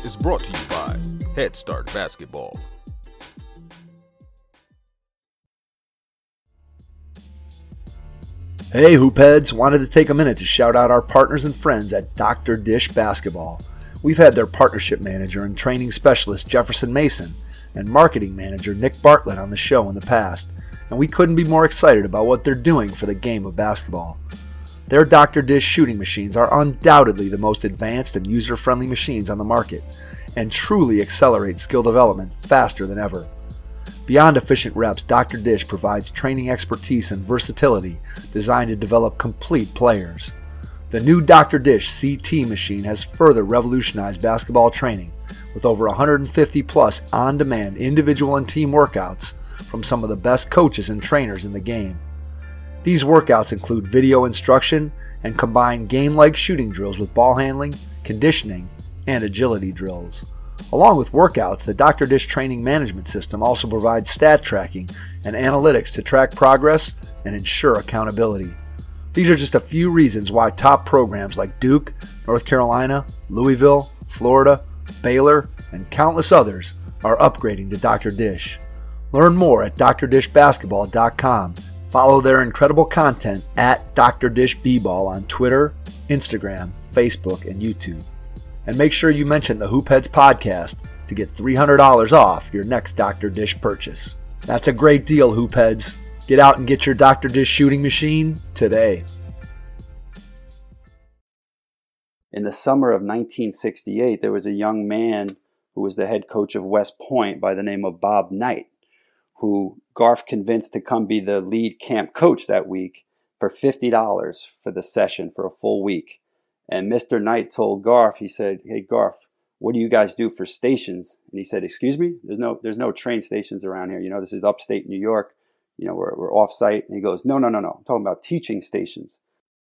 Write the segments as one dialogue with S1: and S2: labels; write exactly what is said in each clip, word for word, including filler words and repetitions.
S1: is brought to you by Head Start Basketball.
S2: Hey Hoopheads, wanted to take a minute to shout out our partners and friends at Doctor Dish Basketball. We've had their partnership manager and training specialist Jefferson Mason and marketing manager Nick Bartlett on the show in the past, and we couldn't be more excited about what they're doing for the game of basketball. Their Doctor Dish shooting machines are undoubtedly the most advanced and user-friendly machines on the market and truly accelerate skill development faster than ever. Beyond efficient reps, Doctor Dish provides training expertise and versatility designed to develop complete players. The new Doctor Dish C T machine has further revolutionized basketball training with over one hundred fifty plus on-demand individual and team workouts from some of the best coaches and trainers in the game. These workouts include video instruction and combine game-like shooting drills with ball handling, conditioning, and agility drills. Along with workouts, the Doctor Dish training management system also provides stat tracking and analytics to track progress and ensure accountability. These are just a few reasons why top programs like Duke, North Carolina, Louisville, Florida, Baylor, and countless others are upgrading to Doctor Dish. Learn more at D R dish basketball dot com. Follow their incredible content at Doctor Dish B-Ball on Twitter, Instagram, Facebook, and YouTube. And make sure you mention the Hoopheads podcast to get three hundred dollars off your next Doctor Dish purchase. That's a great deal, Hoopheads. Get out and get your Doctor Dish shooting machine today.
S3: In the summer of nineteen sixty-eight, there was a young man who was the head coach of West Point by the name of Bob Knight, who Garf convinced to come be the lead camp coach that week for fifty dollars for the session for a full week. And Mister Knight told Garf, he said, "Hey Garf, what do you guys do for stations?" And he said, "Excuse me? There's no there's no train stations around here. You know, this is upstate New York. You know, we're we're off-site." And he goes, "No, no, no, no. I'm talking about teaching stations."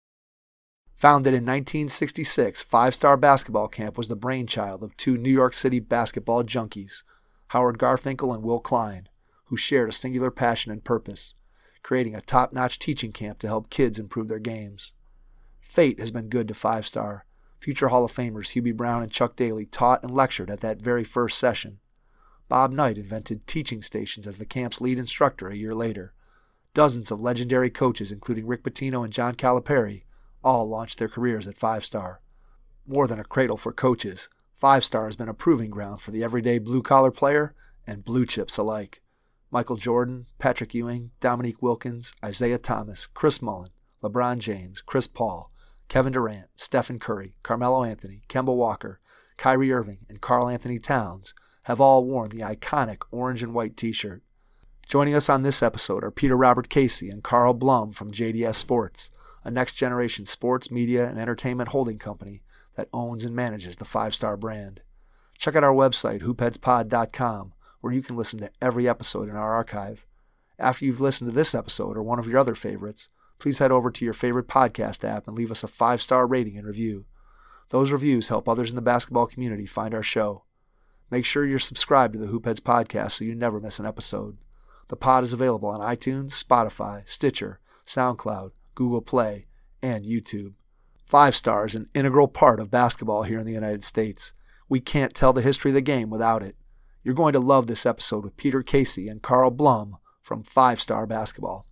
S2: Founded in nineteen sixty-six, Five Star Basketball Camp was the brainchild of two New York City basketball junkies, Howard Garfinkel and Will Klein, who shared a singular passion and purpose, creating a top-notch teaching camp to help kids improve their games. Fate has been good to Five Star. Future Hall of Famers Hubie Brown and Chuck Daly taught and lectured at that very first session. Bob Knight invented teaching stations as the camp's lead instructor a year later. Dozens of legendary coaches, including Rick Pitino and John Calipari, all launched their careers at Five Star. More than a cradle for coaches, Five Star has been a proving ground for the everyday blue-collar player and blue chips alike. Michael Jordan, Patrick Ewing, Dominique Wilkins, Isaiah Thomas, Chris Mullin, LeBron James, Chris Paul, Kevin Durant, Stephen Curry, Carmelo Anthony, Kemba Walker, Kyrie Irving, and Karl Anthony Towns have all worn the iconic orange and white t-shirt. Joining us on this episode are Peter Robert Casey and Carl Blum from J D S Sports, a next-generation sports, media, and entertainment holding company that owns and manages the Five Star brand. Check out our website, hoopheads pod dot com, where you can listen to every episode in our archive. After you've listened to this episode or one of your other favorites, please head over to your favorite podcast app and leave us a five-star rating and review. Those reviews help others in the basketball community find our show. Make sure you're subscribed to the Hoopheads podcast so you never miss an episode. The pod is available on iTunes, Spotify, Stitcher, SoundCloud, Google Play, and YouTube. Five Star is an integral part of basketball here in the United States. We can't tell the history of the game without it. You're going to love this episode with Peter Casey and Carl Blum from Five Star Basketball.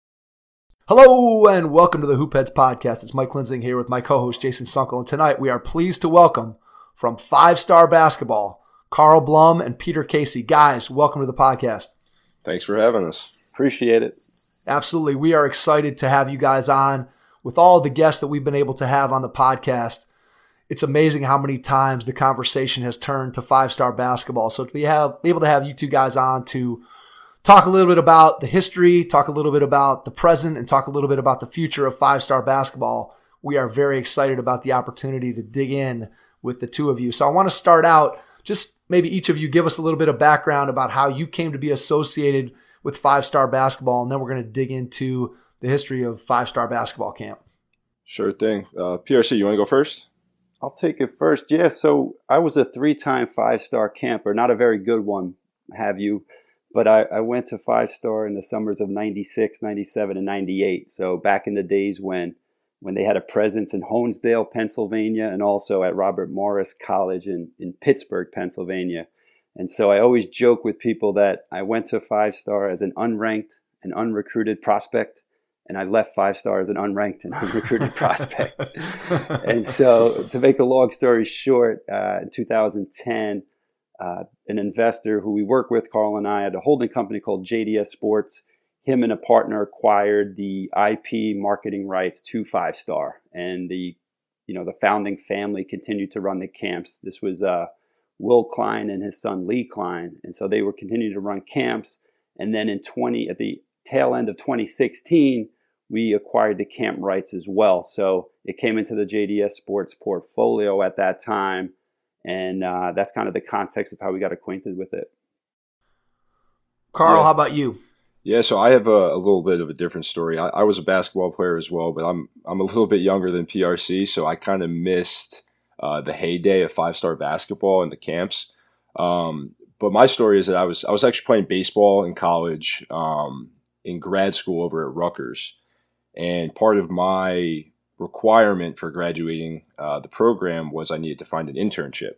S2: Hello and welcome to the Hoopheads podcast. It's Mike Linsing here with my co-host Jason Sunkel, and tonight we are pleased to welcome from Five Star Basketball, Carl Blum and Peter Casey. Guys, welcome to the podcast.
S4: Thanks for having us.
S3: Appreciate it.
S2: Absolutely. We are excited to have you guys on. With all the guests that we've been able to have on the podcast, it's amazing how many times the conversation has turned to Five Star Basketball. So to be, have, be able to have you two guys on to talk a little bit about the history, talk a little bit about the present, and talk a little bit about the future of Five Star Basketball, we are very excited about the opportunity to dig in with the two of you. So I want to start out, just maybe each of you give us a little bit of background about how you came to be associated with Five Star Basketball, and then we're going to dig into the history of Five Star Basketball Camp.
S4: Sure thing. Uh, P R C, you want to go first?
S3: I'll take it first. Yeah, so I was a three-time five-star camper, not a very good one, have you? But I, I went to Five Star in the summers of ninety-six, ninety-seven, and ninety-eight. So back in the days when when they had a presence in Honesdale, Pennsylvania, and also at Robert Morris College in, in Pittsburgh, Pennsylvania. And so I always joke with people that I went to Five Star as an unranked and unrecruited prospect, and I left Five Star as an unranked and unrecruited prospect. And so to make a long story short, uh, in two thousand ten, uh, an investor who we work with, Carl and I, at a holding company called J D S Sports, him and a partner acquired the I P marketing rights to Five Star, and the, you know, the founding family continued to run the camps. This was uh, Will Klein and his son Lee Klein, and so they were continuing to run camps. And then in twenty at the tail end of twenty sixteen, we acquired the camp rights as well. So it came into the J D S Sports portfolio at that time, and uh, that's kind of the context of how we got acquainted with it.
S2: Carl,
S4: yeah.
S2: How about you?
S4: Yeah, so I have a, a little bit of a different story. I, I was a basketball player as well, but I'm I'm a little bit younger than P R C, so I kind of missed uh, the heyday of five-star basketball and the camps. Um, but my story is that I was I was actually playing baseball in college, um, in grad school over at Rutgers, and part of my requirement for graduating uh, the program was I needed to find an internship.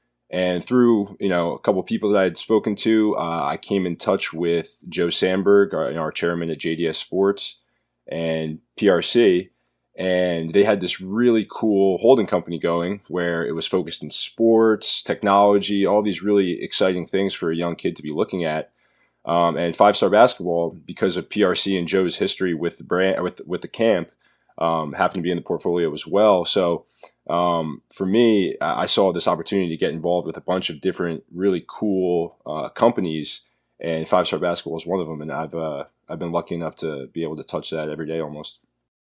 S4: And through, you know, a couple of people that I had spoken to, uh, I came in touch with Joe Sandberg, our, our chairman at J D S Sports, and P R C. And they had this really cool holding company going where it was focused in sports, technology, all these really exciting things for a young kid to be looking at. Um, and five-star basketball, because of P R C and Joe's history with the brand, with with the camp, um, happened to be in the portfolio as well. So um, for me, I saw this opportunity to get involved with a bunch of different really cool uh, companies, and five-star basketball is one of them. And I've uh, I've been lucky enough to be able to touch that every day almost.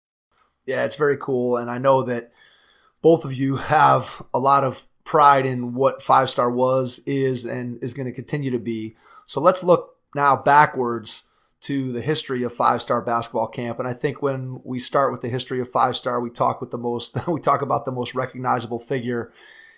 S2: Yeah, it's very cool, and I know that both of you have a lot of pride in what Five Star was, is, and is going to continue to be. So let's look now backwards to the history of Five Star Basketball Camp. And I think when we start with the history of Five Star, we talk with the most we talk about the most recognizable figure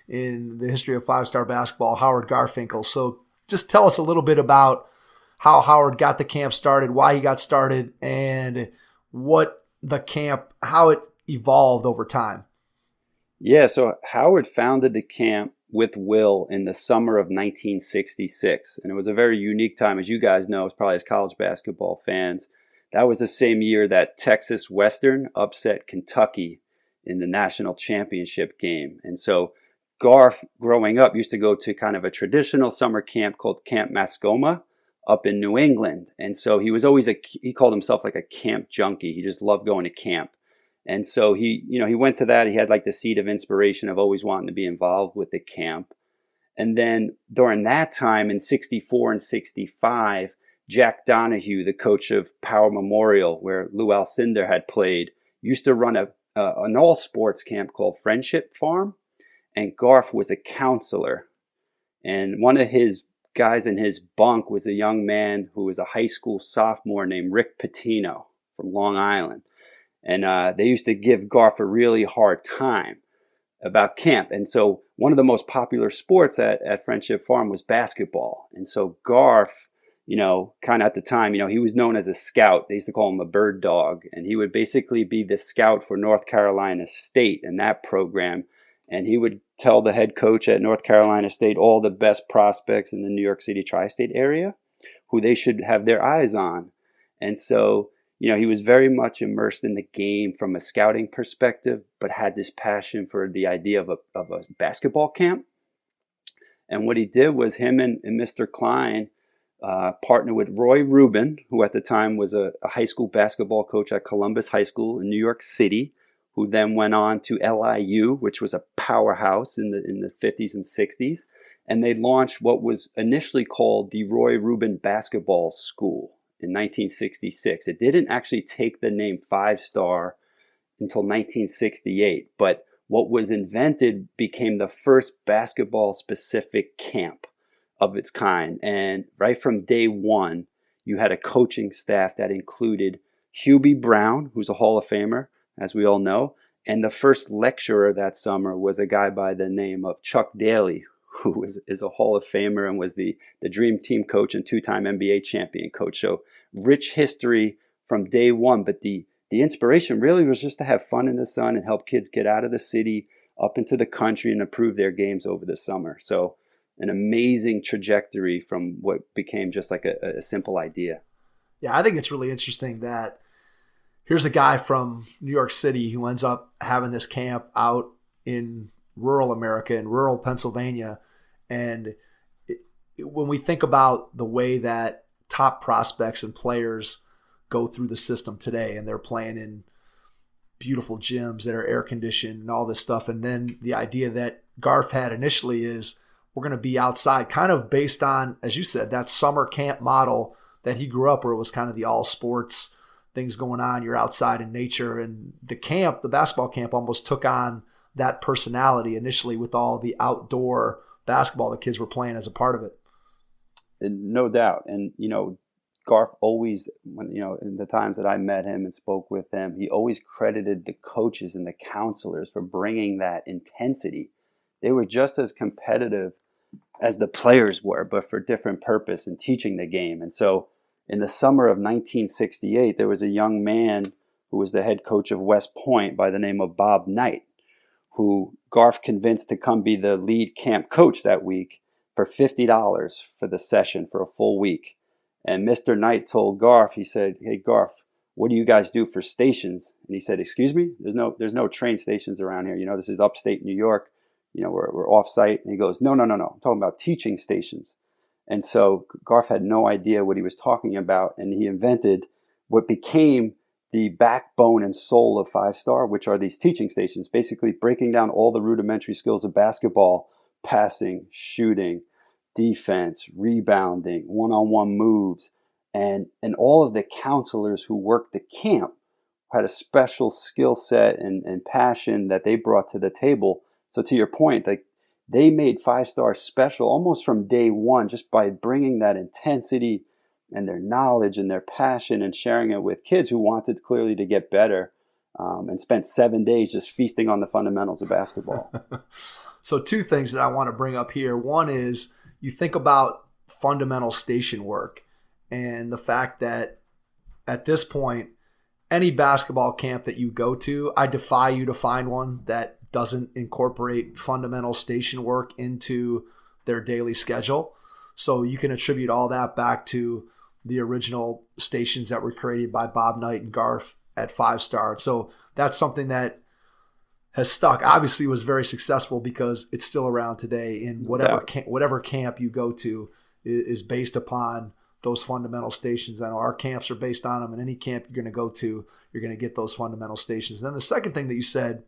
S2: in the history of Five Star Basketball, Howard Garfinkel. So just tell us a little bit about how Howard got the camp started, why he got started, and what the camp, how it evolved over time.
S3: Yeah, so Howard founded the camp with Will in the summer of nineteen sixty-six. And it was a very unique time, as you guys know, as probably as college basketball fans. That was the same year that Texas Western upset Kentucky in the national championship game. And so Garf, growing up, used to go to kind of a traditional summer camp called Camp Mascoma up in New England. And so he was always a, he called himself like a camp junkie. He just loved going to camp. And so he, you know, he went to that. He had like the seed of inspiration of always wanting to be involved with the camp. And then during that time in sixty-four and sixty-five, Jack Donahue, the coach of Power Memorial, where Lou Alcindor had played, used to run a uh, an all sports camp called Friendship Farm. And Garf was a counselor. And one of his guys in his bunk was a young man who was a high school sophomore named Rick Pitino from Long Island. And uh, they used to give Garf a really hard time about camp. And so one of the most popular sports at, at Friendship Farm was basketball. And so Garf, you know, kind of at the time, you know, he was known as a scout. They used to call him a bird dog. And he would basically be the scout for North Carolina State in that program. And he would tell the head coach at North Carolina State all the best prospects in the New York City tri-state area who they should have their eyes on. And so, you know, he was very much immersed in the game from a scouting perspective, but had this passion for the idea of a, of a basketball camp. And what he did was him and, and Mister Klein uh, partnered with Roy Rubin, who at the time was a, a high school basketball coach at Columbus High School in New York City, who then went on to L I U, which was a powerhouse in the in the fifties and sixties. And they launched what was initially called the Roy Rubin Basketball School in nineteen sixty-six. It didn't actually take the name Five Star until nineteen sixty-eight, but what was invented became the first basketball-specific camp of its kind. And right from day one, you had a coaching staff that included Hubie Brown, who's a Hall of Famer, as we all know, and the first lecturer that summer was a guy by the name of Chuck Daly, who was, is a Hall of Famer and was the, the Dream Team coach and two-time N B A champion coach. So rich history from day one, but the, the inspiration really was just to have fun in the sun and help kids get out of the city up into the country and improve their games over the summer. So an amazing trajectory from what became just like a, a simple idea.
S2: Yeah, I think it's really interesting that here's a guy from New York City who ends up having this camp out in rural America, in rural Pennsylvania. And it, it, when we think about the way that top prospects and players go through the system today, and they're playing in beautiful gyms that are air conditioned and all this stuff, and then the idea that Garf had initially is we're going to be outside, kind of based on, as you said, that summer camp model that he grew up where it was kind of the all sports things going on. You're outside in nature, and the camp, the basketball camp, almost took on that personality initially with all the outdoor basketball the kids were playing as a part of it.
S3: And no doubt. And, you know, Garf always, when you know, in the times that I met him and spoke with him, he always credited the coaches and the counselors for bringing that intensity. They were just as competitive as the players were, but for different purpose in teaching the game. And so in the summer of nineteen sixty-eight, there was a young man who was the head coach of West Point by the name of Bob Knight, who Garf convinced to come be the lead camp coach that week for fifty dollars for the session for a full week. And Mister Knight told Garf, he said, "Hey Garf, what do you guys do for stations?" And he said, "Excuse me? There's no there's no train stations around here. You know, this is upstate New York. You know, we're, we're off-site." And he goes, no, no, no, no. I'm talking about teaching stations. And so Garf had no idea what he was talking about, and he invented what became the backbone and soul of Five Star, which are these teaching stations, basically breaking down all the rudimentary skills of basketball: passing, shooting, defense, rebounding, one-on-one moves. And, and all of the counselors who worked the camp had a special skill set and, and passion that they brought to the table. So to your point, like, they made Five Star special almost from day one just by bringing that intensity and their knowledge and their passion and sharing it with kids who wanted clearly to get better, um, and spent seven days just feasting on the fundamentals of basketball.
S2: So two things that I want to bring up here. One is you think about fundamental station work and the fact that at this point, any basketball camp that you go to, I defy you to find one that doesn't incorporate fundamental station work into their daily schedule. So you can attribute all that back to the original stations that were created by Bob Knight and Garf at Five Star. So that's something that has stuck. Obviously, it was very successful because it's still around today. In whatever camp, whatever camp you go to is based upon those fundamental stations. I know our camps are based on them, and any camp you're going to go to, you're going to get those fundamental stations. And then the second thing that you said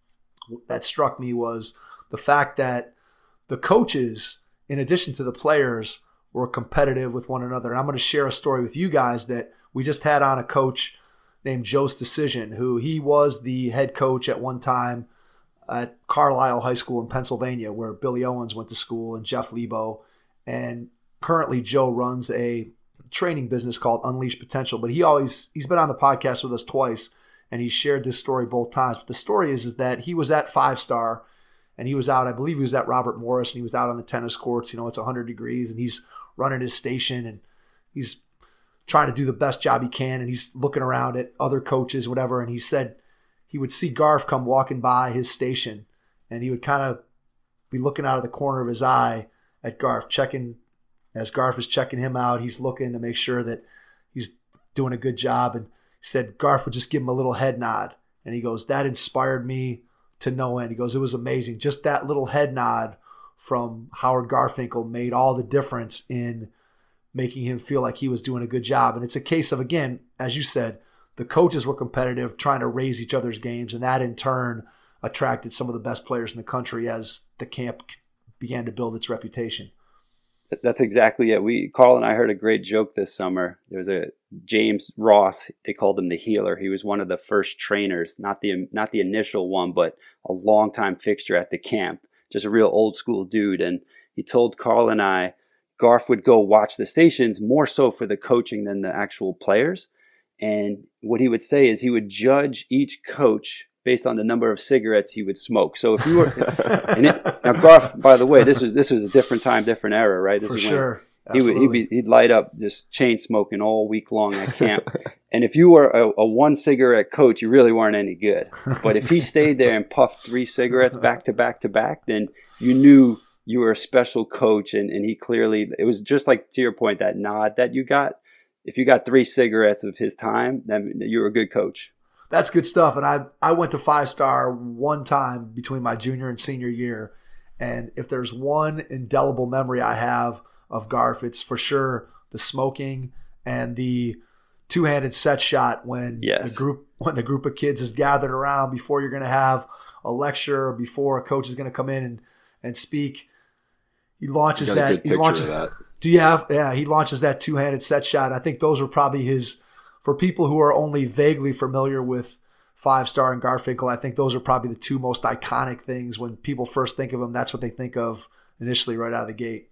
S2: that struck me was the fact that the coaches, in addition to the players, were competitive with one another. And I'm going to share a story with you guys that we just had on a coach named Joe's Decision, who he was the head coach at one time at Carlisle High School in Pennsylvania, where Billy Owens went to school and Jeff Lebo. And currently Joe runs a training business called Unleash Potential. But he always, he's been on the podcast with us twice, and he shared this story both times. But the story is, is that he was at Five Star, and he was out, I believe he was at Robert Morris, and he was out on the tennis courts. You know, it's one hundred degrees, and he's running his station, and he's trying to do the best job he can, and he's looking around at other coaches, whatever. And he said he would see Garf come walking by his station, and he would kind of be looking out of the corner of his eye at Garf, checking, as Garf is checking him out, he's looking to make sure that he's doing a good job. And he said Garf would just give him a little head nod. And he goes, that inspired me to no end. He goes, it was amazing. Just that little head nod from Howard Garfinkel made all the difference in making him feel like he was doing a good job. And it's a case of, again, as you said, the coaches were competitive, trying to raise each other's games, and that in turn attracted some of the best players in the country as the camp began to build its reputation.
S3: That's exactly it. We, Carl and I heard a great joke this summer. There was a James Ross, they called him the healer. He was one of the first trainers, not the not the initial one, but a longtime fixture at the camp, just a real old school dude. And he told Carl and I, Garf would go watch the stations more so for the coaching than the actual players. And what he would say is he would judge each coach based on the number of cigarettes he would smoke. So if you were, and it, now Garf, by the way, this was this was a different time, different era, right? This
S2: For
S3: is
S2: sure.
S3: He would he'd, be, he'd light up just chain smoking all week long at camp. And if you were a, a one cigarette coach, you really weren't any good. But if he stayed there and puffed three cigarettes back to back to back, then you knew you were a special coach. And, and he clearly, it was just like, to your point, that nod that you got. If you got three cigarettes of his time, then you were a good coach.
S2: That's good stuff. And I, I went to Five Star one time between my junior and senior year. And if there's one indelible memory I have of Garf, it's for sure the smoking and the two-handed set shot when
S3: yes.
S2: the group when the group of kids is gathered around before you're going to have a lecture or before a coach is going to come in and, and speak. He launches
S4: got a
S2: that.
S4: good
S2: He
S4: picture
S2: launches.
S4: of that.
S2: Do you have? Yeah, he launches that two-handed set shot. I think those were probably his. For people who are only vaguely familiar with Five Star and Garfinkel, I think those are probably the two most iconic things when people first think of him. That's what they think of initially right out of the gate.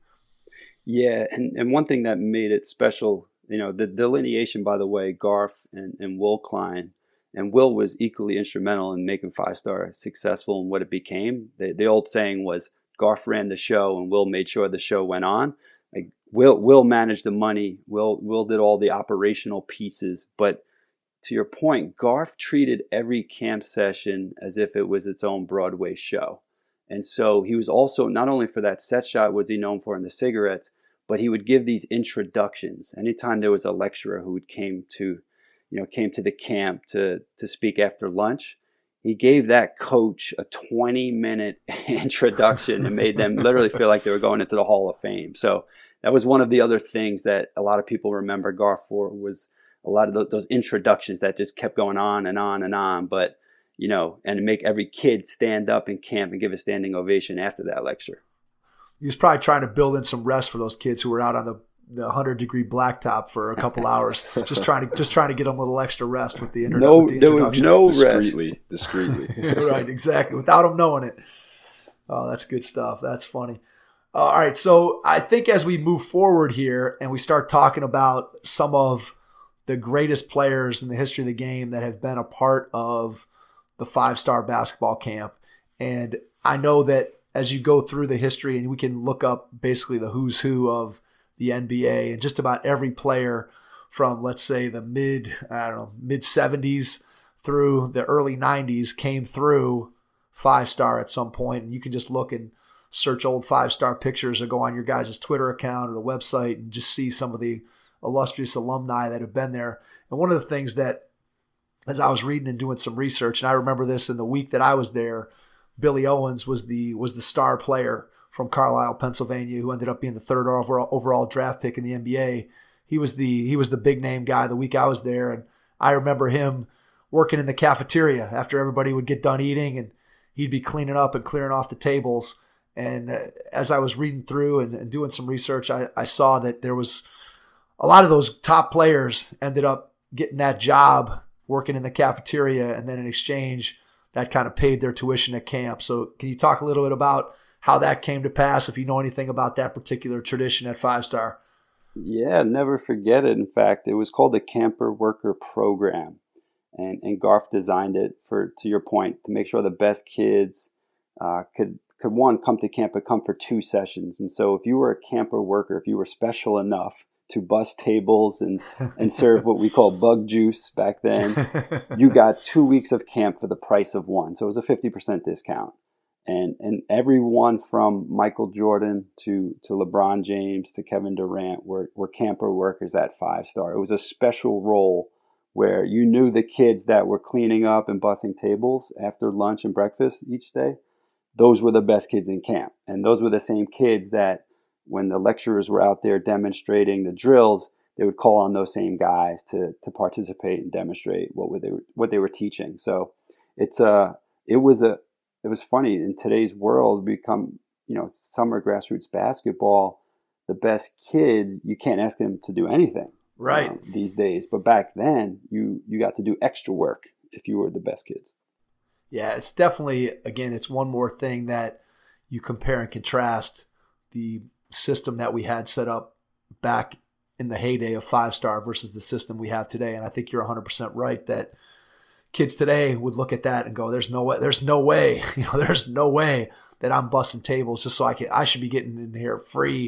S3: Yeah, and, and one thing that made it special, you know, the delineation, by the way, Garf and, and Will Klein, and Will was equally instrumental in making Five Star successful in what it became. The, the old saying was Garf ran the show and Will made sure the show went on. Like Will Will managed the money, Will Will did all the operational pieces, but to your point, Garf treated every camp session as if it was its own Broadway show. And so he was also, not only for that set shot was he known for in the cigarettes, but he would give these introductions. Anytime there was a lecturer who came to, you know, came to the camp to, to speak after lunch, he gave that coach a twenty minute introduction and made them literally feel like they were going into the Hall of Fame. So that was one of the other things that a lot of people remember Garf for, was a lot of those introductions that just kept going on and on and on. But you know, and make every kid stand up in camp and give a standing ovation after that lecture.
S2: He was probably trying to build in some rest for those kids who were out on the, the one hundred degree blacktop for a couple hours, just trying to just trying to get them a little extra rest with the, inter-
S3: no,
S2: with the
S3: there was no
S4: discreetly,
S3: rest.
S4: Discreetly.
S2: Right, exactly, without them knowing it. Oh, that's good stuff. That's funny. Uh, all right, so I think as we move forward here and we start talking about some of the greatest players in the history of the game that have been a part of the Five Star basketball camp. And I know that as you go through the history, and we can look up basically the who's who of the N B A, and just about every player from, let's say, the mid, I don't know, mid seventies through the early nineties came through Five Star at some point. And you can just look and search old Five Star pictures or go on your guys' Twitter account or the website and just see some of the illustrious alumni that have been there. And one of the things that, as I was reading and doing some research, and I remember this in the week that I was there, Billy Owens was the was the star player from Carlisle, Pennsylvania, who ended up being the third overall, overall draft pick in the N B A. He was the he was the big name guy the week I was there, and I remember him working in the cafeteria after everybody would get done eating, and he'd be cleaning up and clearing off the tables. And uh, as I was reading through and, and doing some research, I, I saw that there was a lot of those top players ended up getting that job working in the cafeteria, and then in exchange, that kind of paid their tuition at camp. So can you talk a little bit about how that came to pass, if you know anything about that particular tradition at Five Star?
S3: Yeah, never forget it. In fact, it was called the Camper Worker Program. And, and Garf designed it for, to your point, to make sure the best kids uh, could, could, one, come to camp, but come for two sessions. And so if you were a camper worker, if you were special enough to bus tables and, and serve what we call bug juice back then, you got two weeks of camp for the price of one. So it was a fifty percent discount. And and everyone from Michael Jordan to, to LeBron James to Kevin Durant were, were camper workers at Five Star. It was a special role where you knew the kids that were cleaning up and bussing tables after lunch and breakfast each day. Those were the best kids in camp. And those were the same kids that when the lecturers were out there demonstrating the drills, they would call on those same guys to to participate and demonstrate what were they what they were teaching. So it's a it was a it was funny in today's world. Become you know summer grassroots basketball, the best kids, you can't ask them to do anything
S2: right
S3: um, these days. But back then, you you got to do extra work if you were the best kids.
S2: Yeah, it's definitely, again, it's one more thing that you compare and contrast the system that we had set up back in the heyday of Five Star versus the system we have today. And I think you're one hundred percent right that kids today would look at that and go, there's no way, there's no way, you know, there's no way that I'm busting tables just so I can, I should be getting in here free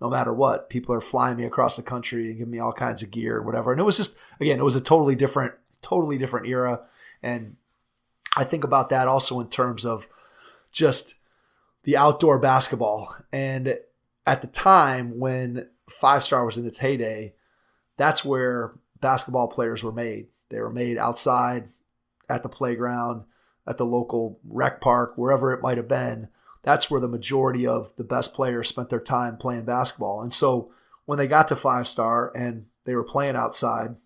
S2: no matter what. People are flying me across the country and giving me all kinds of gear and whatever. And it was just, again, it was a totally different, totally different era. And I think about that also in terms of just the outdoor basketball. And at the time when Five Star was in its heyday, that's where basketball players were made. They were made outside at the playground, at the local rec park, wherever it might have been. That's where the majority of the best players spent their time playing basketball. And so when they got to Five Star and they were playing outside,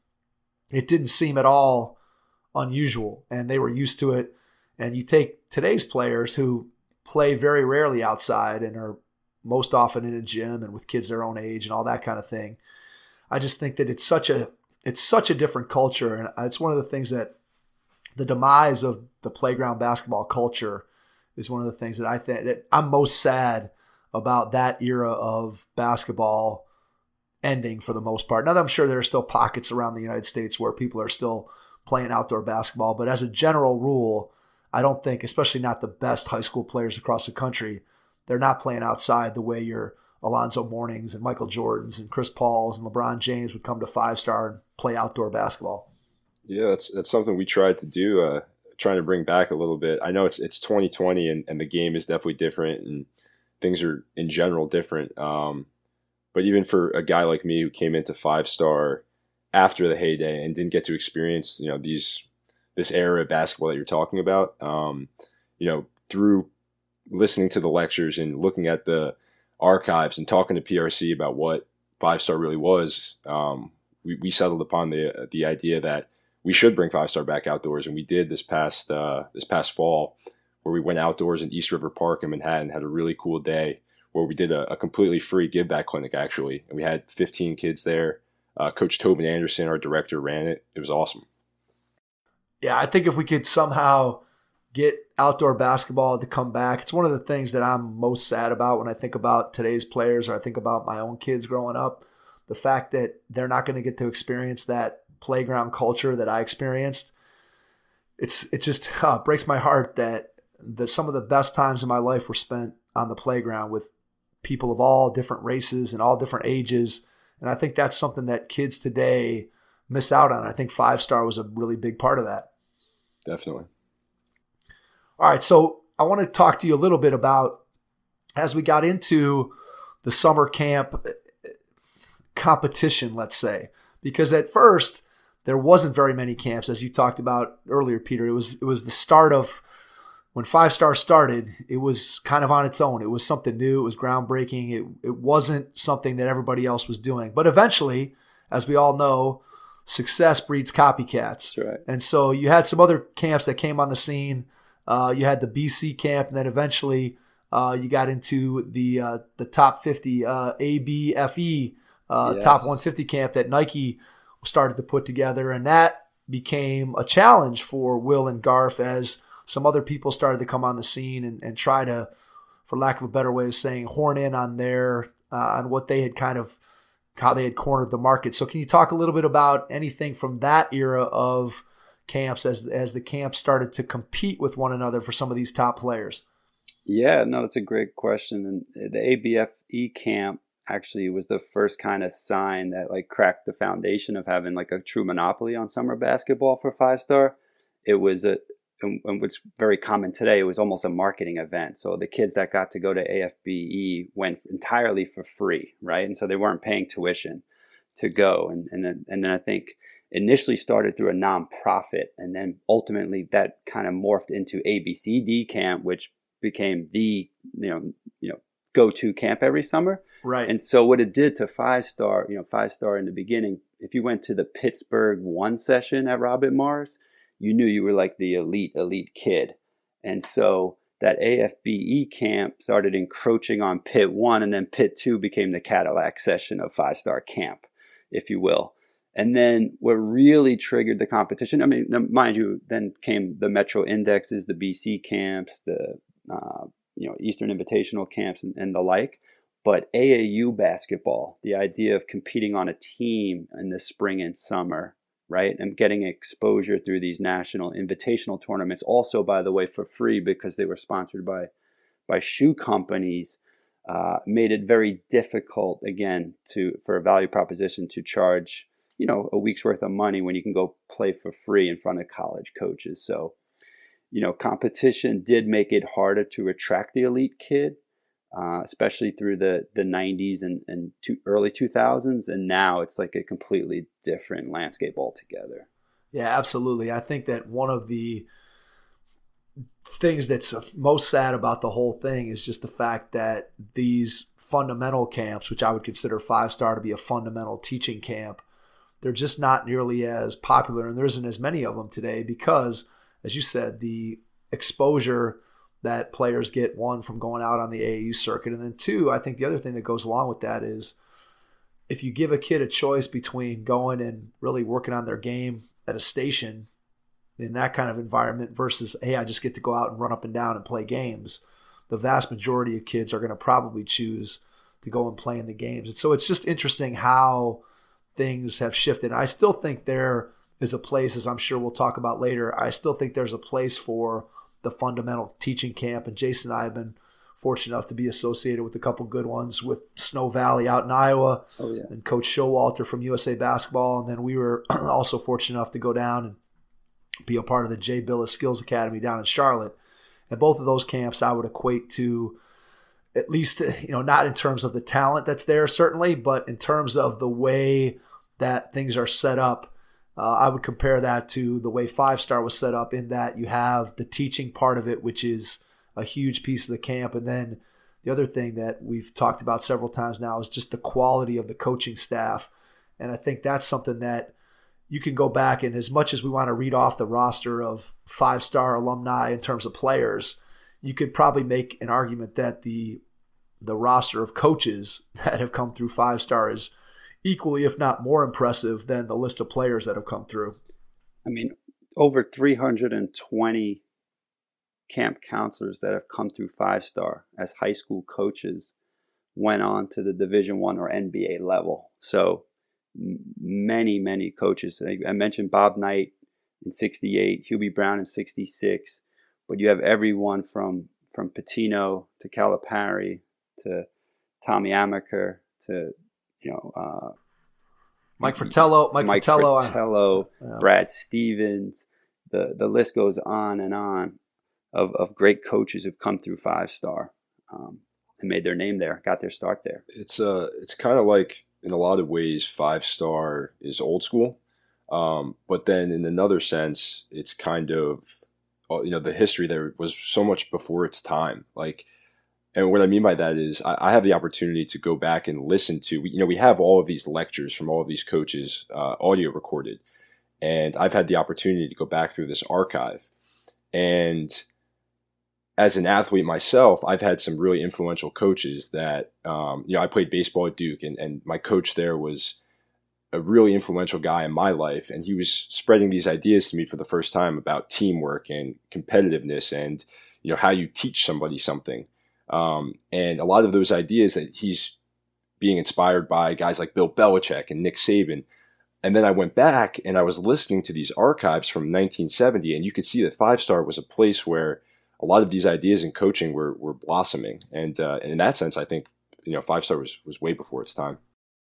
S2: it didn't seem at all unusual, and they were used to it. And you take today's players who play very rarely outside and are most often in a gym and with kids their own age and all that kind of thing. I just think that it's such a it's such a different culture, and it's one of the things that the demise of the playground basketball culture is one of the things that I think that I'm most sad about, that era of basketball ending for the most part. Now, I'm sure there are still pockets around the United States where people are still playing outdoor basketball, but as a general rule, I don't think, especially not the best high school players across the country, they're not playing outside the way your Alonzo Mournings and Michael Jordans and Chris Pauls and LeBron James would come to Five Star and play outdoor basketball.
S4: Yeah, that's that's something we tried to do, uh, trying to bring back a little bit. I know it's it's twenty twenty and, and the game is definitely different and things are in general different. Um, but even for a guy like me who came into Five Star after the heyday and didn't get to experience, you know, these this era of basketball that you're talking about, um, you know, through listening to the lectures and looking at the archives and talking to P R C about what Five Star really was, um, we, we settled upon the the idea that we should bring Five Star back outdoors, and we did this past uh, this past fall, where we went outdoors in East River Park in Manhattan, had a really cool day where we did a, a completely free give back clinic actually, and we had fifteen kids there. Uh, Coach Tobin Anderson, our director, ran it. It was awesome.
S2: Yeah, I think if we could somehow get outdoor basketball to come back, it's one of the things that I'm most sad about when I think about today's players, or I think about my own kids growing up. The fact that they're not going to get to experience that playground culture that I experienced. It's it just uh, breaks my heart that the, some of the best times in my life were spent on the playground with people of all different races and all different ages. And I think that's something that kids today miss out on. I think Five Star was a really big part of that.
S4: Definitely.
S2: All right, so I want to talk to you a little bit about, as we got into the summer camp competition, let's say, because at first there wasn't very many camps, as you talked about earlier, Peter. It was it was the start of when Five Star started. It was kind of on its own. It was something new. It was groundbreaking. It it wasn't something that everybody else was doing. But eventually, as we all know, success breeds copycats.
S3: That's right.
S2: And so you had some other camps that came on the scene. Uh, you had the B C camp, and then eventually uh, you got into the uh, the top fifty uh, A B F E uh,
S3: yes.
S2: top one fifty camp that Nike started to put together, and that became a challenge for Will and Garf as some other people started to come on the scene and, and try to, for lack of a better way of saying, horn in on their uh, on what they had kind of how they had cornered the market. So can you talk a little bit about anything from that era of camps as as the camps started to compete with one another for some of these top players?
S3: Yeah, no, that's a great question. And the A B F E camp actually was the first kind of sign that like cracked the foundation of having like a true monopoly on summer basketball for Five Star. It was a, and what's very common today, it was almost a marketing event. So the kids that got to go to A F B E went entirely for free, right? And so they weren't paying tuition to go. And and then, and then I think initially started through a nonprofit, and then ultimately that kind of morphed into A B C D camp, which became the you know you know go-to camp every summer.
S2: Right.
S3: And so what it did to Five Star, you know, Five Star in the beginning, if you went to the Pittsburgh one session at Robert Morris, you knew you were like the elite, elite kid. And so that A F B E camp started encroaching on Pitt one, and then Pitt two became the Cadillac session of Five Star camp, if you will. And then what really triggered the competition, I mean, mind you, then came the Metro Indexes, the B C camps, the uh, you know Eastern Invitational camps, and, and the like. But A A U basketball, the idea of competing on a team in the spring and summer, right, and getting exposure through these national invitational tournaments, also, by the way, for free because they were sponsored by by shoe companies. uh, made it very difficult, again, to for a value proposition to charge, you know, a week's worth of money when you can go play for free in front of college coaches. So, you know, competition did make it harder to attract the elite kid, uh, especially through the, the nineties and, and two, early two thousands. And now it's like a completely different landscape altogether.
S2: Yeah, absolutely. I think that one of the things that's most sad about the whole thing is just the fact that these fundamental camps, which I would consider Five Star to be a fundamental teaching camp, they're just not nearly as popular, and there isn't as many of them today because, as you said, the exposure that players get, one, from going out on the A A U circuit, and then two, I think the other thing that goes along with that is if you give a kid a choice between going and really working on their game at a station in that kind of environment versus, hey, I just get to go out and run up and down and play games, the vast majority of kids are going to probably choose to go and play in the games. And so it's just interesting how things have shifted. I still think there is a place, as I'm sure we'll talk about later, I still think there's a place for the fundamental teaching camp. And Jason and I have been fortunate enough to be associated with a couple good ones with Snow Valley out in Iowa,
S3: oh, yeah.
S2: and Coach Showalter from U S A Basketball. And then we were also fortunate enough to go down and be a part of the Jay Billis Skills Academy down in Charlotte. And both of those camps I would equate to, at least, you know, not in terms of the talent that's there certainly, but in terms of the way that things are set up. Uh, I would compare that to the way Five Star was set up, in that you have the teaching part of it, which is a huge piece of the camp. And then the other thing that we've talked about several times now is just the quality of the coaching staff. And I think that's something that you can go back, and as much as we want to read off the roster of Five Star alumni in terms of players, you could probably make an argument that the the roster of coaches that have come through Five Star is equally, if not more impressive than the list of players that have come through.
S3: I mean, over three hundred twenty camp counselors that have come through Five Star as high school coaches went on to the Division One or N B A level. So many, many coaches. I mentioned Bob Knight in sixty-eight, Hubie Brown in sixty-six, but you have everyone from from Pitino to Calipari to Tommy Amaker to, you know, uh,
S2: Mike Fratello, Mike,
S3: Mike
S2: Fratello,
S3: Fratello
S2: yeah.
S3: Brad Stevens. The the list goes on and on of of great coaches who've come through Five Star um, and made their name there, got their start there.
S4: It's uh, it's kind of like, in a lot of ways, Five Star is old school, um, but then in another sense, it's kind of, you know, the history there was so much before its time. Like, and what I mean by that is I, I have the opportunity to go back and listen to, you know, we have all of these lectures from all of these coaches, uh, audio recorded, and I've had the opportunity to go back through this archive. And as an athlete myself, I've had some really influential coaches that, um, you know, I played baseball at Duke, and, and my coach there was a really influential guy in my life. And he was spreading these ideas to me for the first time about teamwork and competitiveness and, you know, how you teach somebody something. Um, and a lot of those ideas that he's being inspired by guys like Bill Belichick and Nick Saban. And then I went back and I was listening to these archives from nineteen seventy, and you could see that Five Star was a place where a lot of these ideas in coaching were were blossoming, and, uh, and in that sense, I think, you know, Five Star was was way before its time.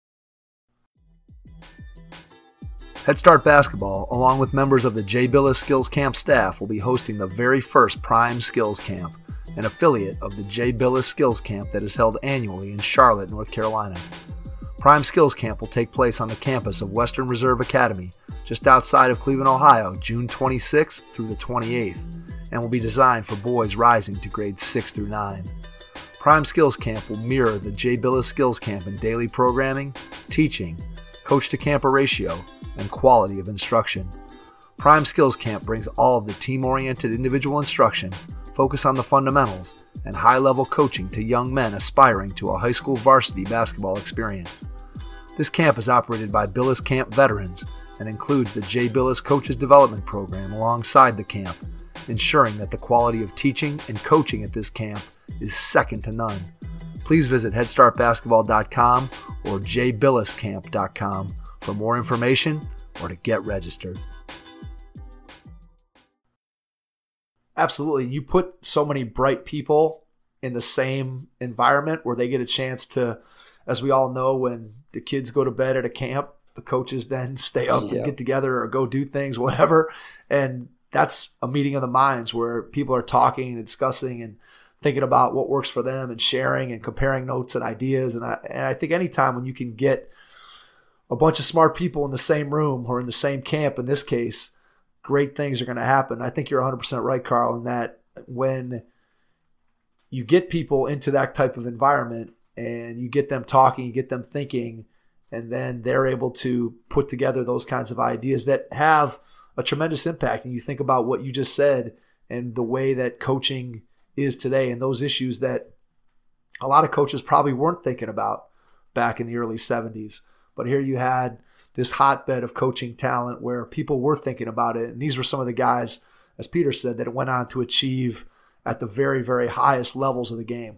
S2: Head Start Basketball, along with members of the Jay Billis Skills Camp staff, will be hosting the very first Prime Skills Camp, an affiliate of the Jay Billis Skills Camp that is held annually in Charlotte, North Carolina. Prime Skills Camp will take place on the campus of Western Reserve Academy, just outside of Cleveland, Ohio, June twenty-sixth through the twenty-eighth. And will be designed for boys rising to grades six through nine. Prime Skills Camp will mirror the Jay Billis Skills Camp in daily programming, teaching, coach-to-camper ratio, and quality of instruction. Prime Skills Camp brings all of the team-oriented individual instruction, focus on the fundamentals, and high-level coaching to young men aspiring to a high school varsity basketball experience. This camp is operated by Billis Camp veterans and includes the Jay Billis Coaches Development Program alongside the camp, ensuring that the quality of teaching and coaching at this camp is second to none. Please visit head start basketball dot com or jay billis camp dot com for more information or to get registered. Absolutely. You put so many bright people in the same environment where they get a chance to, as we all know, when the kids go to bed at a camp, the coaches then stay up
S3: yeah.
S2: and get together or go do things, whatever. And that's a meeting of the minds where people are talking and discussing and thinking about what works for them and sharing and comparing notes and ideas. And I, and I think anytime when you can get a bunch of smart people in the same room or in the same camp, in this case, great things are going to happen. I think you're one hundred percent right, Carl, in that when you get people into that type of environment and you get them talking, you get them thinking, and then they're able to put together those kinds of ideas that have a tremendous impact. And you think about what you just said and the way that coaching is today and those issues that a lot of coaches probably weren't thinking about back in the early seventies. But here you had this hotbed of coaching talent where people were thinking about it. And these were some of the guys, as Peter said, that went on to achieve at the very, very highest levels of the game.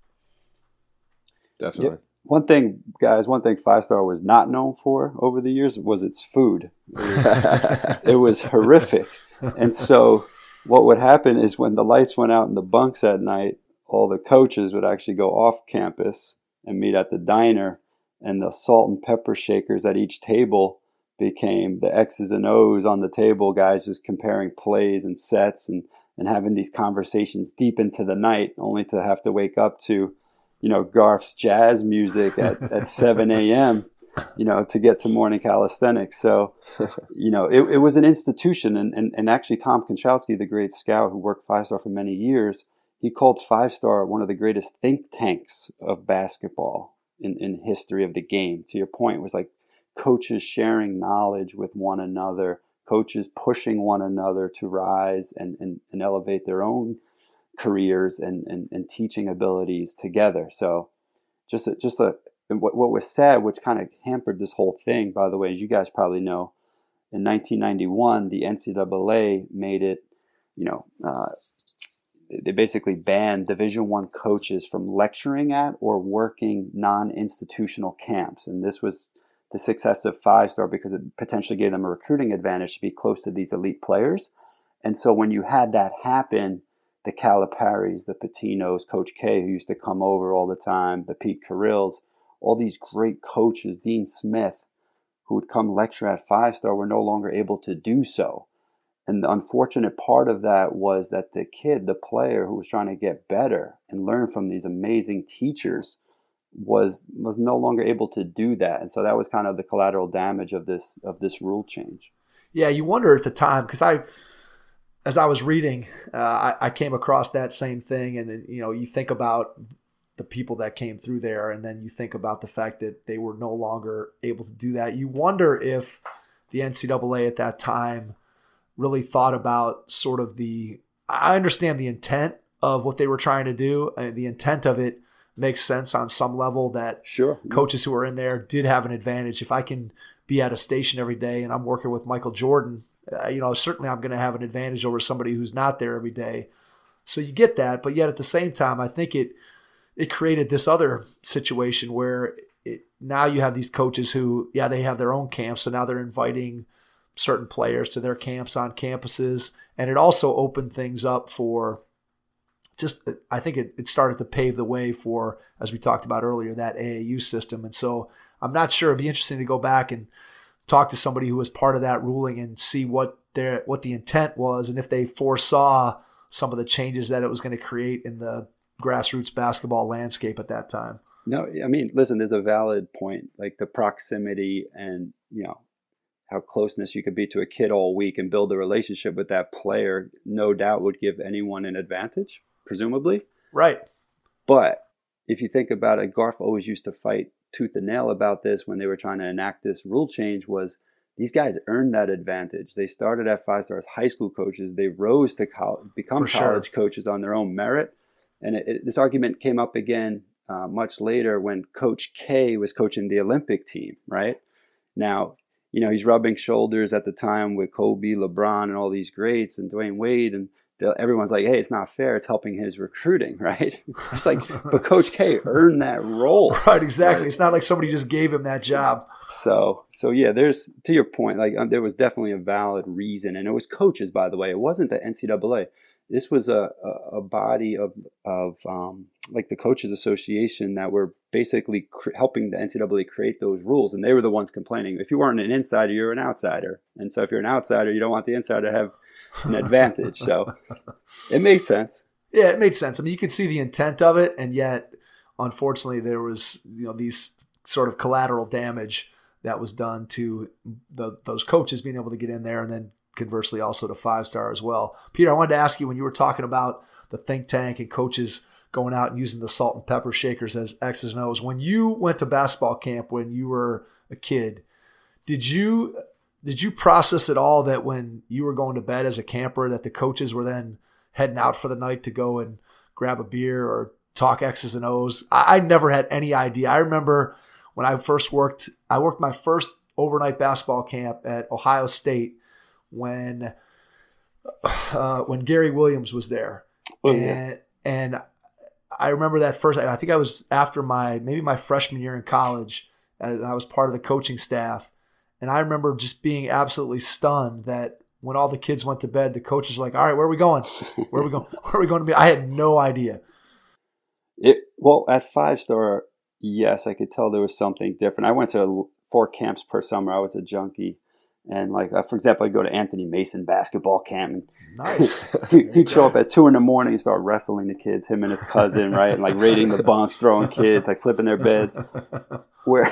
S4: Definitely.
S3: Yeah. One thing, guys, one thing Five Star was not known for over the years was its food. It was, it was horrific. And so what would happen is when the lights went out in the bunks at night, all the coaches would actually go off campus and meet at the diner, and the salt and pepper shakers at each table became the X's and O's on the table, guys just comparing plays and sets and, and having these conversations deep into the night, only to have to wake up to, you know, Garf's jazz music at, at seven a.m., you know, to get to morning calisthenics. So, you know, it, it was an institution. And, and, and actually Tom Konchowski, the great scout who worked Five Star for many years, he called Five Star one of the greatest think tanks of basketball in, in history of the game. To your point, it was like coaches sharing knowledge with one another, coaches pushing one another to rise and, and, and elevate their own careers and, and, and teaching abilities together. So just a, just a, what, what was sad, which kind of hampered this whole thing, by the way, as you guys probably know, in nineteen ninety-one, the N C double A made it, you know, uh, they basically banned Division One coaches from lecturing at or working non-institutional camps. And this was the success of Five Star because it potentially gave them a recruiting advantage to be close to these elite players. And so when you had that happen, the Caliparis, the Patinos, Coach K, who used to come over all the time, the Pete Carrills, all these great coaches, Dean Smith, who would come lecture at Five Star, were no longer able to do so. And the unfortunate part of that was that the kid, the player who was trying to get better and learn from these amazing teachers was was no longer able to do that. And so that was kind of the collateral damage of this of this rule change.
S2: Yeah, you wonder at the time, because I, as I was reading, uh, I, I came across that same thing. And, you know, you think about the people that came through there, and then you think about the fact that they were no longer able to do that. You wonder if the N C double A at that time really thought about sort of the, I understand the intent of what they were trying to do. And the intent of it makes sense on some level, that
S3: sure,
S2: coaches who are in there did have an advantage. If I can be at a station every day and I'm working with Michael Jordan, uh, you know, certainly I'm going to have an advantage over somebody who's not there every day. So you get that. But yet at the same time, I think it, it created this other situation where it, now you have these coaches who, yeah, they have their own camps. So now they're inviting certain players to their camps on campuses. And it also opened things up for just, I think it, it started to pave the way for, as we talked about earlier, that A A U system. And so I'm not sure, it'd be interesting to go back and talk to somebody who was part of that ruling and see what their, what the intent was, and if they foresaw some of the changes that it was going to create in the grassroots basketball landscape at that time.
S3: No, I mean, listen, there's a valid point, like the proximity and, you know, how closeness you could be to a kid all week and build a relationship with that player, no doubt would give anyone an advantage, presumably.
S2: Right.
S3: But if you think about it, Garf always used to fight tooth and nail about this when they were trying to enact this rule change. Was these guys earned that advantage. They started at Five Star as high school coaches. They rose to college, become
S2: For
S3: college
S2: sure.
S3: coaches on their own merit. And it, it, this argument came up again uh, much later when Coach K was coaching the Olympic team, right? Now, you know, he's rubbing shoulders at the time with Kobe, LeBron, and all these greats, and Dwayne Wade, and everyone's like, hey, it's not fair. It's helping his recruiting, right? It's like, but Coach K earned that role.
S2: Right, exactly.
S3: Right?
S2: It's not like somebody just gave him that job.
S3: So, so yeah, there's, to your point, like um, there was definitely a valid reason. And it was coaches, by the way. It wasn't the N C double A. This was a, a, a body of, of um, like the Coaches Association that were basically cr- helping the N C double A create those rules, and they were the ones complaining. If you weren't an insider, you're an outsider, and so if you're an outsider, you don't want the insider to have an advantage. So it made sense.
S2: Yeah, it made sense. I mean, you could see the intent of it, and yet, unfortunately, there was you know these sort of collateral damage that was done to the, those coaches being able to get in there, and then conversely also to Five Star as well. Peter, I wanted to ask you, when you were talking about the think tank and coaches going out and using the salt and pepper shakers as X's and O's, when you went to basketball camp when you were a kid, did you did you process at all that when you were going to bed as a camper that the coaches were then heading out for the night to go and grab a beer or talk X's and O's? I, I never had any idea. I remember when I first worked, I worked my first overnight basketball camp at Ohio State when uh, when Gary Williams was there.
S3: Oh,
S2: and,
S3: yeah.
S2: and I remember that first, I think I was after my, maybe my freshman year in college, and I was part of the coaching staff. And I remember just being absolutely stunned that when all the kids went to bed, the coaches were like, all right, where are we going? Where are we going? Where are we going to be? I had no idea.
S3: It well, at Five Star, yes, I could tell there was something different. I went to four camps per summer. I was a junkie. And like, uh, for example, I'd go to Anthony Mason basketball camp, and
S2: Nice.
S3: he, he'd show up at two in the morning and start wrestling the kids, him and his cousin, right? And like raiding the bunks, throwing kids, like flipping their beds. Where,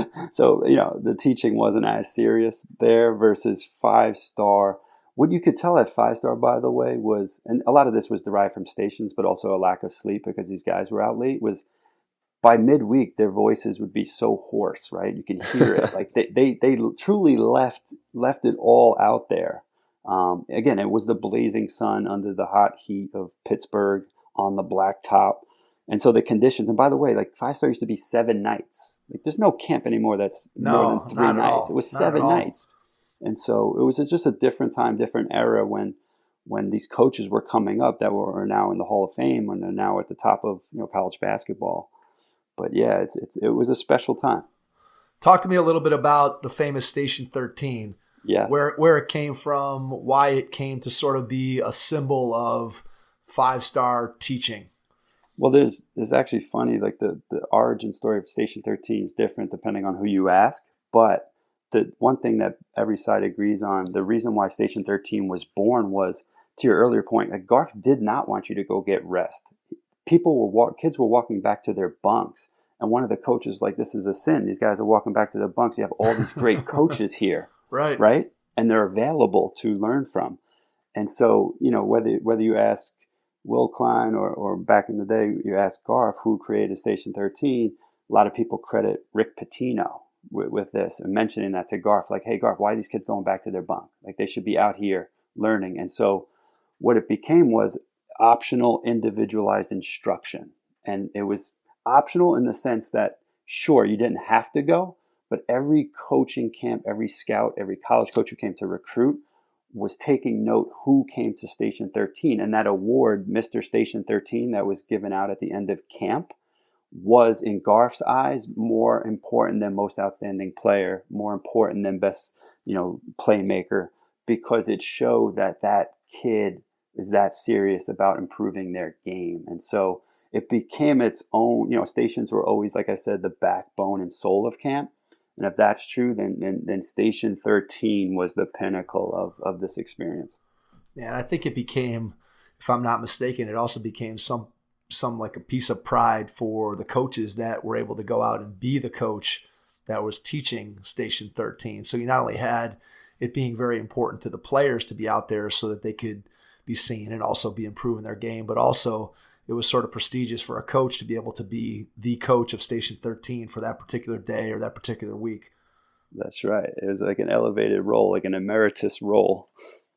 S3: so, you know, the teaching wasn't as serious there versus Five Star. What you could tell at Five Star, by the way, was, and a lot of this was derived from stations, but also a lack of sleep because these guys were out late, was by midweek, their voices would be so hoarse, right? You can hear it. Like they, they, they truly left, left it all out there. Um, again, it was the blazing sun under the hot heat of Pittsburgh on the blacktop. And so the conditions, and by the way, like Five Star used to be seven nights. Like there's no camp anymore that's
S2: No,
S3: more than three
S2: not at
S3: nights.
S2: all.
S3: It was
S2: Not
S3: seven
S2: at all.
S3: nights. And so it was just a different time, different era when when these coaches were coming up that were are now in the Hall of Fame and are now at the top of you know college basketball. But yeah, it's it's it was a special time.
S2: Talk to me a little bit about the famous Station thirteen.
S3: Yes.
S2: Where where it came from, why it came to sort of be a symbol of Five Star teaching.
S3: Well, there's there's actually funny, like the, the origin story of Station thirteen is different depending on who you ask. But the one thing that every side agrees on, the reason why Station thirteen was born was, to your earlier point, like Garf did not want you to go get rest. People were walk, kids were walking back to their bunks, and one of the coaches was like, "This is a sin. These guys are walking back to their bunks. You have all these great coaches here,
S2: Right.
S3: right? And they're available to learn from." And so, you know, whether whether you ask Will Klein or or back in the day you ask Garf who created Station thirteen, a lot of people credit Rick Pitino with, with this and mentioning that to Garf, like, "Hey, Garf, why are these kids going back to their bunk? Like they should be out here learning." And so, what it became was optional individualized instruction. And it was optional in the sense that, sure, you didn't have to go, but every coaching camp, every scout, every college coach who came to recruit was taking note who came to Station thirteen. And that award, Mister Station thirteen, that was given out at the end of camp was, in Garf's eyes, more important than most outstanding player, more important than best, you know, playmaker, because it showed that that kid is that serious about improving their game. And so it became its own, you know, stations were always, like I said, the backbone and soul of camp. And if that's true, then then, then Station thirteen was the pinnacle of, of this experience.
S2: Yeah, and I think it became, if I'm not mistaken, it also became some some like a piece of pride for the coaches that were able to go out and be the coach that was teaching Station thirteen. So you not only had it being very important to the players to be out there so that they could be seen and also be improving their game, but also it was sort of prestigious for a coach to be able to be the coach of Station thirteen for that particular day or that particular week.
S3: That's right. It was like an elevated role, like an emeritus role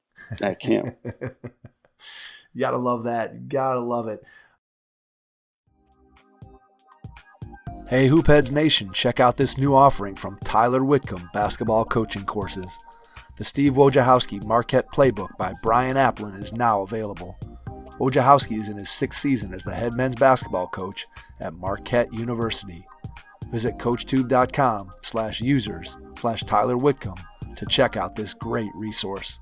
S3: at camp.
S2: You gotta love that. You gotta love it. Hey, Hoopheads Nation, check out this new offering from Tyler Whitcomb Basketball Coaching Courses. The Steve Wojciechowski Marquette Playbook by Brian Applin is now available. Wojciechowski is in his sixth season as the head men's basketball coach at Marquette University. Visit coachtube.com slash users slash Tyler Whitcomb to check out this great resource.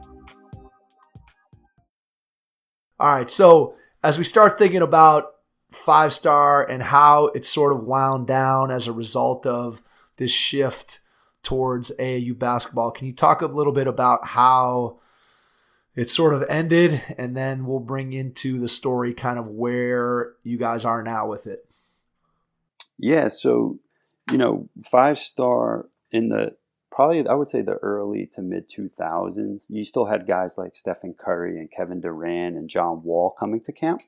S2: All right, so as we start thinking about Five Star and how it's sort of wound down as a result of this shift towards A A U basketball. Can you talk a little bit about how it sort of ended, and then we'll bring into the story kind of where you guys are now with it?
S3: Yeah, so, you know, Five Star in the probably, I would say, the early to mid two thousands, you still had guys like Stephen Curry and Kevin Durant and John Wall coming to camp.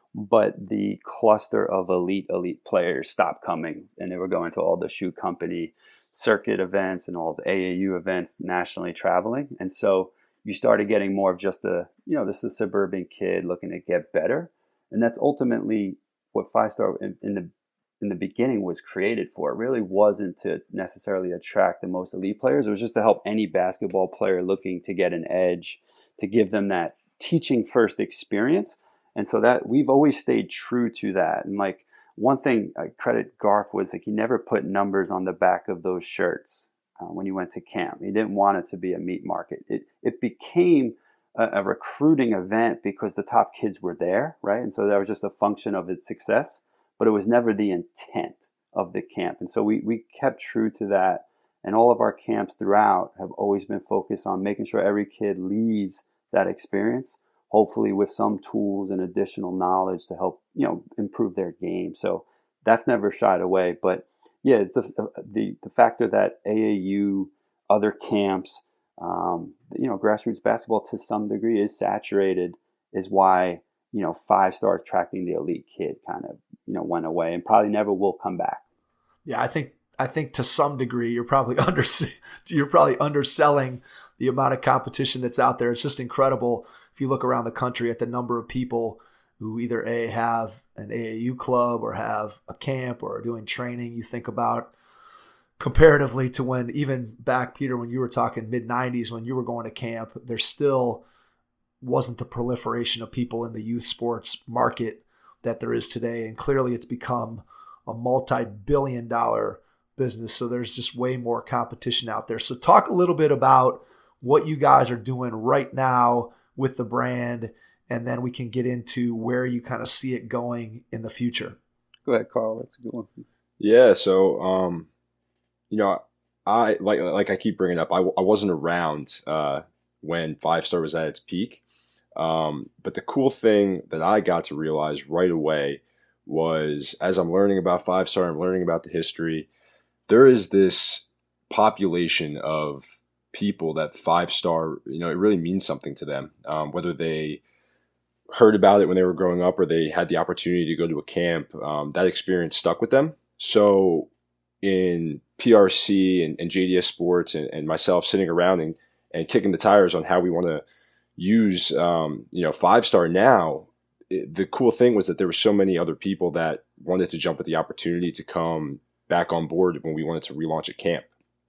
S3: But the cluster of elite, elite players stopped coming, and they were going to all the shoe company circuit events and all the A A U events nationally traveling. And so you started getting more of just the, you know, this is a suburban kid looking to get better. And that's ultimately what Five Star in, in the in the beginning was created for. It really wasn't to necessarily attract the most elite players. It was just to help any basketball player looking to get an edge, to give them that teaching first experience. And so that we've always stayed true to that. And like one thing I credit Garf was like he never put numbers on the back of those shirts uh, when he went to camp. He didn't want it to be a meat market. It it became a, a recruiting event because the top kids were there, right? And so that was just a function of its success, but it was never the intent of the camp. And so we we kept true to that. And all of our camps throughout have always been focused on making sure every kid leaves that experience, hopefully with some tools and additional knowledge to help, you know, improve their game. So that's never shied away. But yeah, it's the the, the factor that A A U, other camps, um, you know, grassroots basketball to some degree is saturated is why, you know, Five Stars attracting the elite kid kind of, you know, went away and probably never will come back.
S2: Yeah, I think I think to some degree you're probably under you're probably underselling the amount of competition that's out there. It's just incredible. If you look around the country at the number of people who either A, have an A A U club or have a camp or are doing training, you think about comparatively to when even back, Peter, when you were talking mid nineties, when you were going to camp, there still wasn't the proliferation of people in the youth sports market that there is today. And clearly it's become a multi-billion dollar business. So there's just way more competition out there. So talk a little bit about what you guys are doing right now with the brand, and then we can get into where you kind of see it going in the future.
S3: Go ahead, Carl. That's a good one.
S4: Yeah. So, um, you know, I like like I keep bringing up. I, I wasn't around uh, when Five Star was at its peak, um, but the cool thing that I got to realize right away was, as I'm learning about Five Star, I'm learning about the history. There is this population of people that Five Star, you know, it really means something to them, um, whether they heard about it when they were growing up or they had the opportunity to go to a camp. Um, that experience stuck with them. So in P R C and, and J D S Sports and, and myself sitting around and, and kicking the tires on how we want to use, um, you know, Five Star now, it, the cool thing was that there were so many other people that wanted to jump at the opportunity to come back on board when we wanted to relaunch a camp.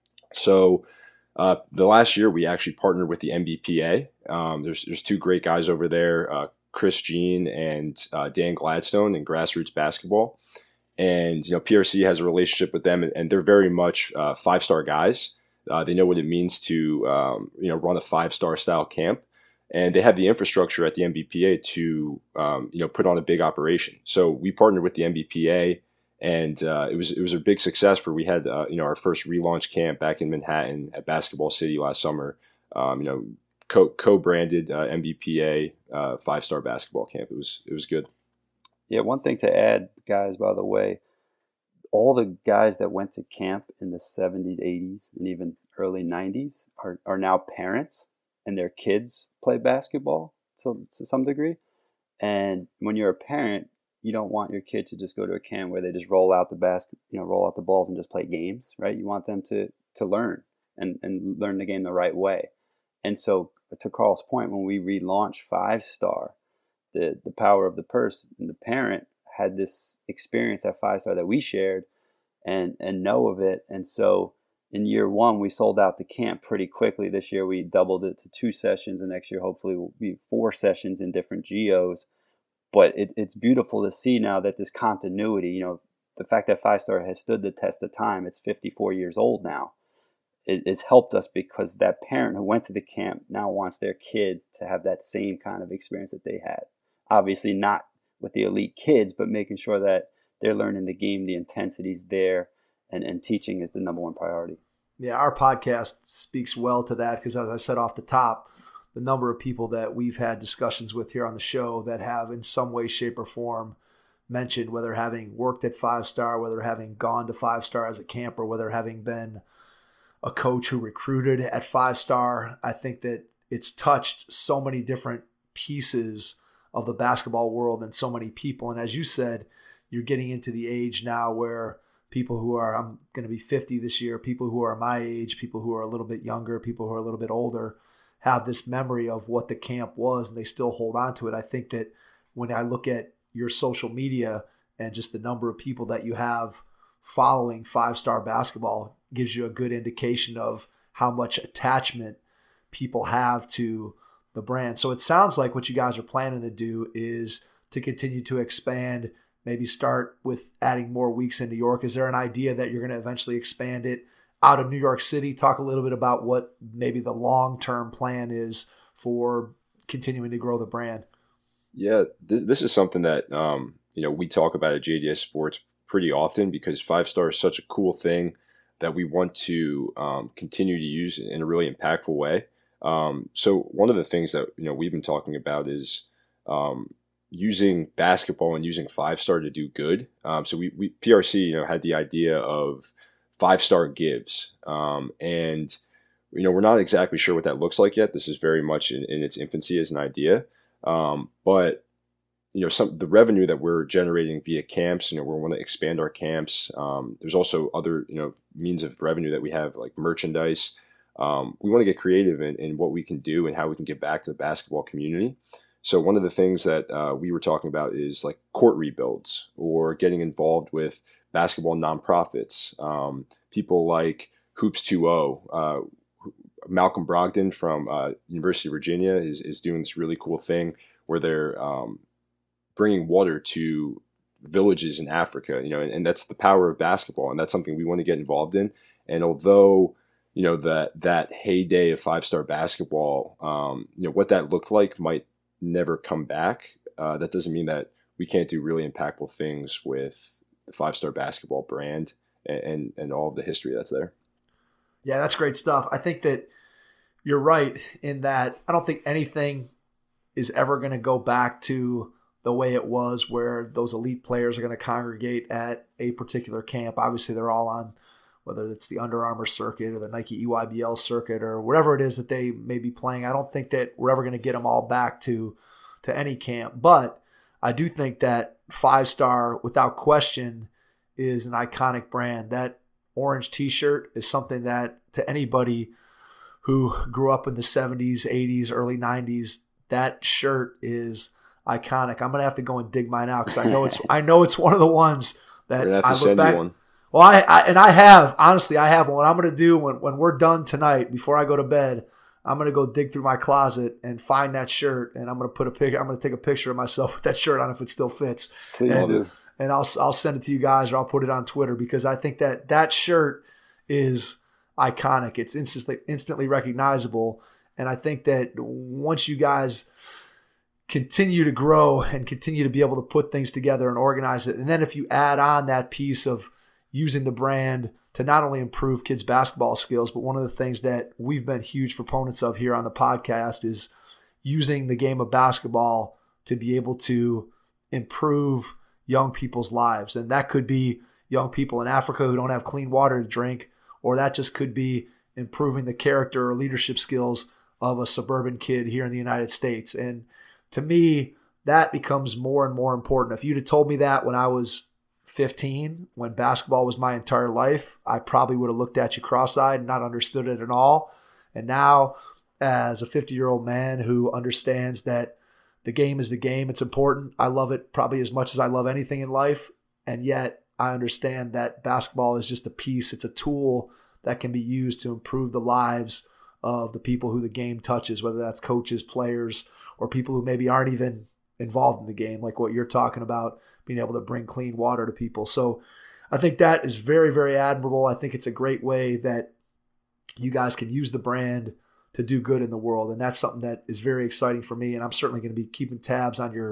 S4: So Uh, the last year, we actually partnered with the M B P A. Um, there's there's two great guys over there, uh, Chris Jean and uh, Dan Gladstone in grassroots basketball. And you know, P R C has a relationship with them, and, and they're very much uh, Five Star guys. Uh, they know what it means to um, you know run a Five Star style camp, and they have the infrastructure at the M B P A to um, you know put on a big operation. So we partnered with the M B P A. And uh, it was it was a big success where we had uh, you know our first relaunch camp back in Manhattan at Basketball City last summer. Um, you know, co co-branded uh, M B P A uh, Five Star basketball camp. It was it was good.
S3: Yeah, one thing to add, guys. By the way, all the guys that went to camp in the seventies, eighties, and even early nineties are are now parents, and their kids play basketball to to some degree. And when you're a parent, you don't want your kid to just go to a camp where they just roll out the basket, you know, roll out the balls and just play games, right? You want them to to learn and, and learn the game the right way. And so, to Carl's point, when we relaunched Five Star, the the power of the purse and the parent had this experience at Five Star that we shared and and know of it. And so, in year one, we sold out the camp pretty quickly. This year, we doubled it to two sessions, and next year, hopefully, will be four sessions in different geos. But it, it's beautiful to see now that this continuity, you know, the fact that Five Star has stood the test of time, it's fifty-four years old now, it, it's helped us because that parent who went to the camp now wants their kid to have that same kind of experience that they had. Obviously not with the elite kids, but making sure that they're learning the game, the intensity's there, and, and teaching is the number one priority.
S2: Yeah, our podcast speaks well to that because, as I said off the top, the number of people that we've had discussions with here on the show that have in some way, shape, or form mentioned, whether having worked at Five Star, whether having gone to Five Star as a camp, or whether having been a coach who recruited at Five Star. I think that it's touched so many different pieces of the basketball world and so many people. And as you said, you're getting into the age now where people who are, I'm going to be fifty this year, people who are my age, people who are a little bit younger, people who are a little bit older, have this memory of what the camp was and they still hold on to it. I think that when I look at your social media and just the number of people that you have following Five Star basketball gives you a good indication of how much attachment people have to the brand. So it sounds like what you guys are planning to do is to continue to expand, maybe start with adding more weeks in New York. Is there an idea that you're going to eventually expand it out of New York City? Talk a little bit about what maybe the long-term plan is for continuing to grow the brand.
S4: Yeah, this this is something that um, you know we talk about at J D S Sports pretty often because Five Star is such a cool thing that we want to um, continue to use in a really impactful way. Um, so one of the things that you know we've been talking about is um, using basketball and using Five Star to do good. Um, so we, we P R C you know had the idea of Five Star Gives, um, and you know we're not exactly sure what that looks like yet. This is very much in, in its infancy as an idea, um, but you know some the revenue that we're generating via camps. You know we want to expand our camps. Um, there's also other you know means of revenue that we have like merchandise. Um, we want to get creative in, in what we can do and how we can give back to the basketball community. So one of the things that uh, we were talking about is like court rebuilds or getting involved with basketball nonprofits. Um, people like Hoops two point oh, uh, Malcolm Brogdon from uh, University of Virginia is, is doing this really cool thing where they're um, bringing water to villages in Africa, you know, and, and that's the power of basketball. And that's something we want to get involved in. And although you know, that that heyday of Five Star basketball, um, you know, what that looked like might never come back. Uh, that doesn't mean that we can't do really impactful things with the Five Star basketball brand and, and, and all of the history that's there.
S2: Yeah, that's great stuff. I think that you're right in that I don't think anything is ever going to go back to the way it was where those elite players are going to congregate at a particular camp. Obviously, they're all on whether it's the Under Armour circuit or the Nike E Y B L circuit or whatever it is that they may be playing. I don't think that we're ever going to get them all back to, to any camp. But I do think that Five Star, without question, is an iconic brand. That orange T-shirt is something that to anybody who grew up in the seventies, eighties, early nineties, that shirt is iconic. I'm going to have to go and dig mine out because I know it's I know it's one of the ones that
S4: We're gonna have to
S2: I look
S4: send
S2: back.
S4: You one.
S2: Well, I, I and I have, honestly, I have one. What I'm going to do when, when we're done tonight, before I go to bed, I'm going to go dig through my closet and find that shirt, and I'm going to put a pic. I'm going to take a picture of myself with that shirt on if it still fits.
S3: Please
S2: and,
S3: do.
S2: And I'll I'll send it to you guys, or I'll put it on Twitter because I think that that shirt is iconic. It's instantly instantly recognizable, and I think that once you guys continue to grow and continue to be able to put things together and organize it, and then if you add on that piece of using the brand to not only improve kids' basketball skills, but one of the things that we've been huge proponents of here on the podcast is using the game of basketball to be able to improve young people's lives. And that could be young people in Africa who don't have clean water to drink, or that just could be improving the character or leadership skills of a suburban kid here in the United States. And to me, that becomes more and more important. If you'd have told me that when I was fifteen, when basketball was my entire life, I probably would have looked at you cross-eyed and not understood it at all. And now, as a fifty-year-old man who understands that the game is the game, it's important. I love it probably as much as I love anything in life. And yet I understand that basketball is just a piece. It's a tool that can be used to improve the lives of the people who the game touches, whether that's coaches, players, or people who maybe aren't even involved in the game, like what you're talking about, being able to bring clean water to people. So I think that is very, very admirable. I think it's a great way that you guys can use the brand to do good in the world. And that's something that is very exciting for me. And I'm certainly going to be keeping tabs on your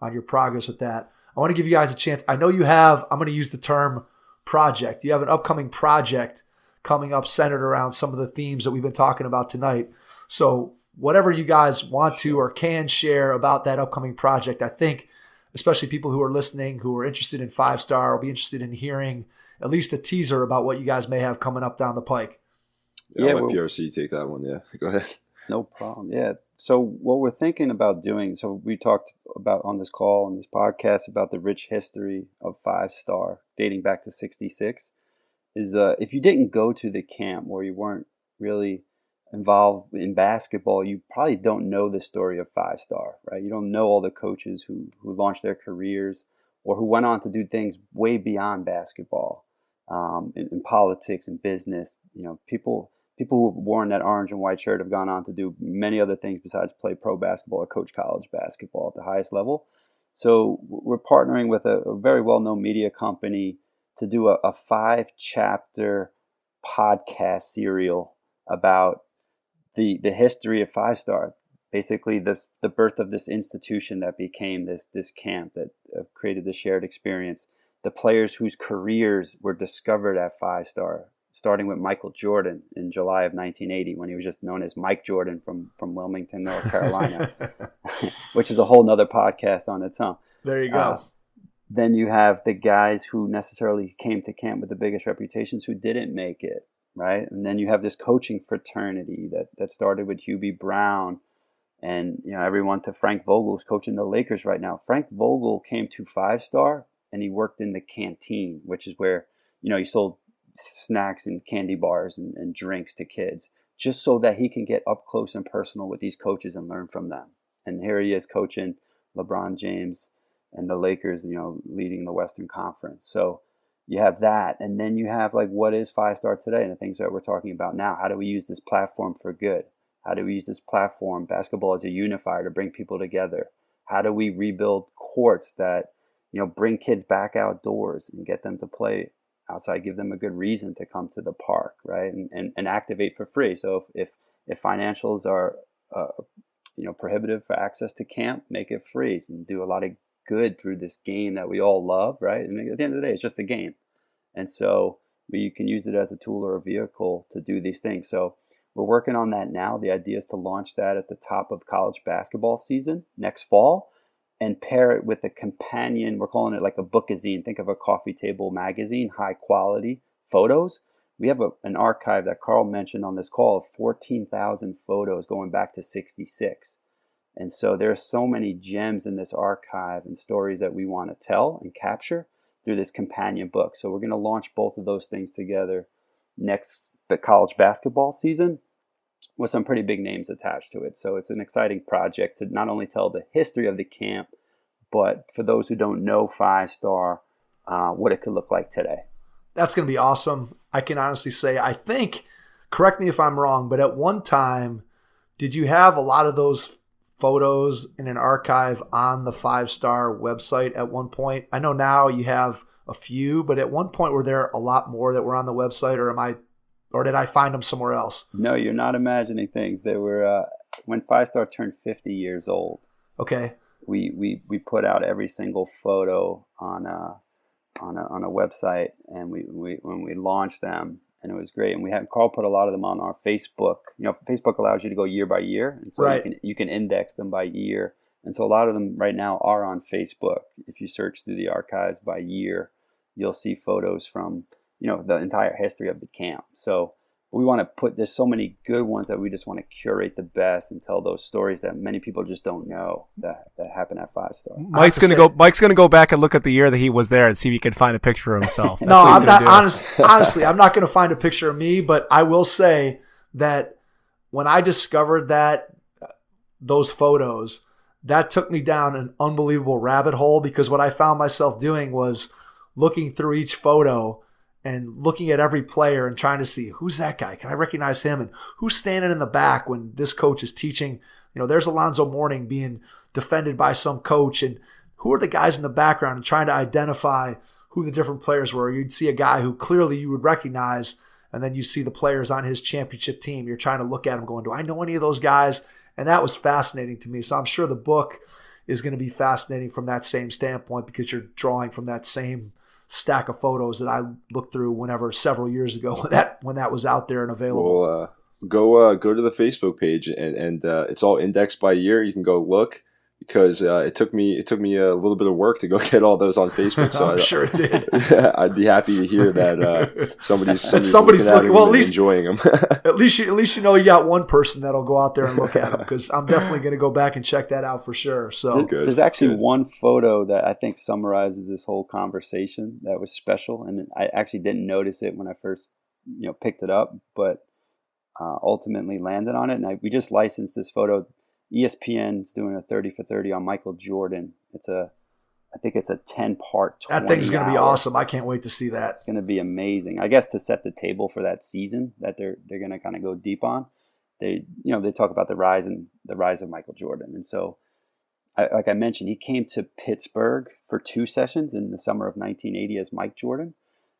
S2: on your progress with that. I want to give you guys a chance. I know you have, I'm going to use the term project. You have an upcoming project coming up centered around some of the themes that we've been talking about tonight. So whatever you guys want to or can share about that upcoming project, I think especially people who are listening who are interested in Five Star will be interested in hearing at least a teaser about what you guys may have coming up down the pike.
S4: Yeah,
S3: Yeah,
S4: I'll let
S3: well-
S4: P R C take that one. Yeah, go ahead.
S3: No problem. Yeah. So what we're thinking about doing, so we talked about on this call, on this podcast, about the rich history of Five Star dating back to sixty-six, is uh, if you didn't go to the camp or you weren't really involved in basketball, you probably don't know the story of Five Star, right? You don't know all the coaches who, who launched their careers or who went on to do things way beyond basketball, um, in, in politics and business. You know, people... People who've worn that orange and white shirt have gone on to do many other things besides play pro basketball or coach college basketball at the highest level. So we're partnering with a, a very well-known media company to do a, a five-chapter podcast serial about the the history of Five Star, basically the the birth of this institution that became this this camp that uh, created the shared experience, the players whose careers were discovered at Five Star, starting with Michael Jordan in July of nineteen eighty when he was just known as Mike Jordan from, from Wilmington, North Carolina, which is a whole nother podcast on its own.
S2: There you go.
S3: Uh, then you have the guys who necessarily came to camp with the biggest reputations who didn't make it, right? And then you have this coaching fraternity that, that started with Hubie Brown and, you know, everyone to Frank Vogel, who's coaching the Lakers right now. Frank Vogel came to Five Star and he worked in the canteen, which is where, you know, he sold snacks and candy bars and, and drinks to kids just so that he can get up close and personal with these coaches and learn from them. And here he is coaching LeBron James and the Lakers, you know, leading the Western Conference. So you have that. And then you have like, what is Five Star today and the things that we're talking about now? How do we use this platform for good? How do we use this platform, basketball as a unifier, to bring people together? How do we rebuild courts that, you know, bring kids back outdoors and get them to play outside, give them a good reason to come to the park, right? And and, and activate for free. So if if, if financials are, uh, you know, prohibitive for access to camp, make it free and do a lot of good through this game that we all love, right? And at the end of the day, it's just a game. And so you can use it as a tool or a vehicle to do these things. So we're working on that now. The idea is to launch that at the top of college basketball season next fall and pair it with a companion. We're calling it like a bookazine. Think of a coffee table magazine, high quality photos. We have a, an archive that Carl mentioned on this call of fourteen thousand photos going back to sixty-six. And so there are so many gems in this archive and stories that we want to tell and capture through this companion book. So we're going to launch both of those things together next the college basketball season with some pretty big names attached to it. So it's an exciting project to not only tell the history of the camp, but for those who don't know Five Star, uh, what it could look like today.
S2: That's going to be awesome. I can honestly say, I think, correct me if I'm wrong, but at one time, did you have a lot of those photos in an archive on the Five Star website at one point? I know now you have a few, but at one point were there a lot more that were on the website, or am I, or did I find them somewhere else?
S3: No, you're not imagining things. They were uh, when Five Star turned fifty years old.
S2: Okay.
S3: We we we put out every single photo on a on a on a website, and we, we when we launched them, and it was great. And we had Carl put a lot of them on our Facebook. You know, Facebook allows you to go year by year, and so
S2: right.
S3: you can you can index them by year. And so a lot of them right now are on Facebook. If you search through the archives by year, you'll see photos from, you know, the entire history of the camp. So we want to put, there's so many good ones that we just want to curate the best and tell those stories that many people just don't know that, that happen at Five Star.
S5: Mike's gonna say, go. Mike's gonna go back and look at the year that he was there and see if he can find a picture of himself. That's
S2: no, I'm not. Honest, honestly, I'm not going to find a picture of me, but I will say that when I discovered that those photos, that took me down an unbelievable rabbit hole, because what I found myself doing was looking through each photo and looking at every player and trying to see, who's that guy? Can I recognize him? And who's standing in the back when this coach is teaching? You know, there's Alonzo Mourning being defended by some coach. And who are the guys in the background, and trying to identify who the different players were. You'd see a guy who clearly you would recognize, and then you see the players on his championship team. You're trying to look at them going, do I know any of those guys? And that was fascinating to me. So I'm sure the book is going to be fascinating from that same standpoint because you're drawing from that same stack of photos that I looked through whenever several years ago when that when that was out there and available.
S4: Well, uh, go uh, go to the Facebook page and and uh, it's all indexed by year. You can go look. Because uh, it took me it took me a little bit of work to go get all those on Facebook. So
S2: I'm
S4: I,
S2: sure it did.
S4: I'd be happy to hear that uh, somebody's somebody's,
S2: somebody's
S4: looking,
S2: looking well, at least
S4: enjoying them.
S2: at least you at least you know you got one person that'll go out there and look at them. Because I'm definitely going to go back and check that out for sure. So
S3: Good. There's actually
S4: Good.
S3: one photo that I think summarizes this whole conversation that was special, and I actually didn't notice it when I first you know picked it up, but uh, ultimately landed on it. And I, we just licensed this photo. E S P N's doing a thirty for thirty on Michael Jordan. It's a, I think it's a ten part.
S2: That thing's going to be awesome. I can't wait to see that.
S3: It's going to be amazing. I guess to set the table for that season that they're they're going to kind of go deep on. They you know they talk about the rise and the rise of Michael Jordan, and so, I, like I mentioned, he came to Pittsburgh for two sessions in the summer of nineteen eighty as Mike Jordan,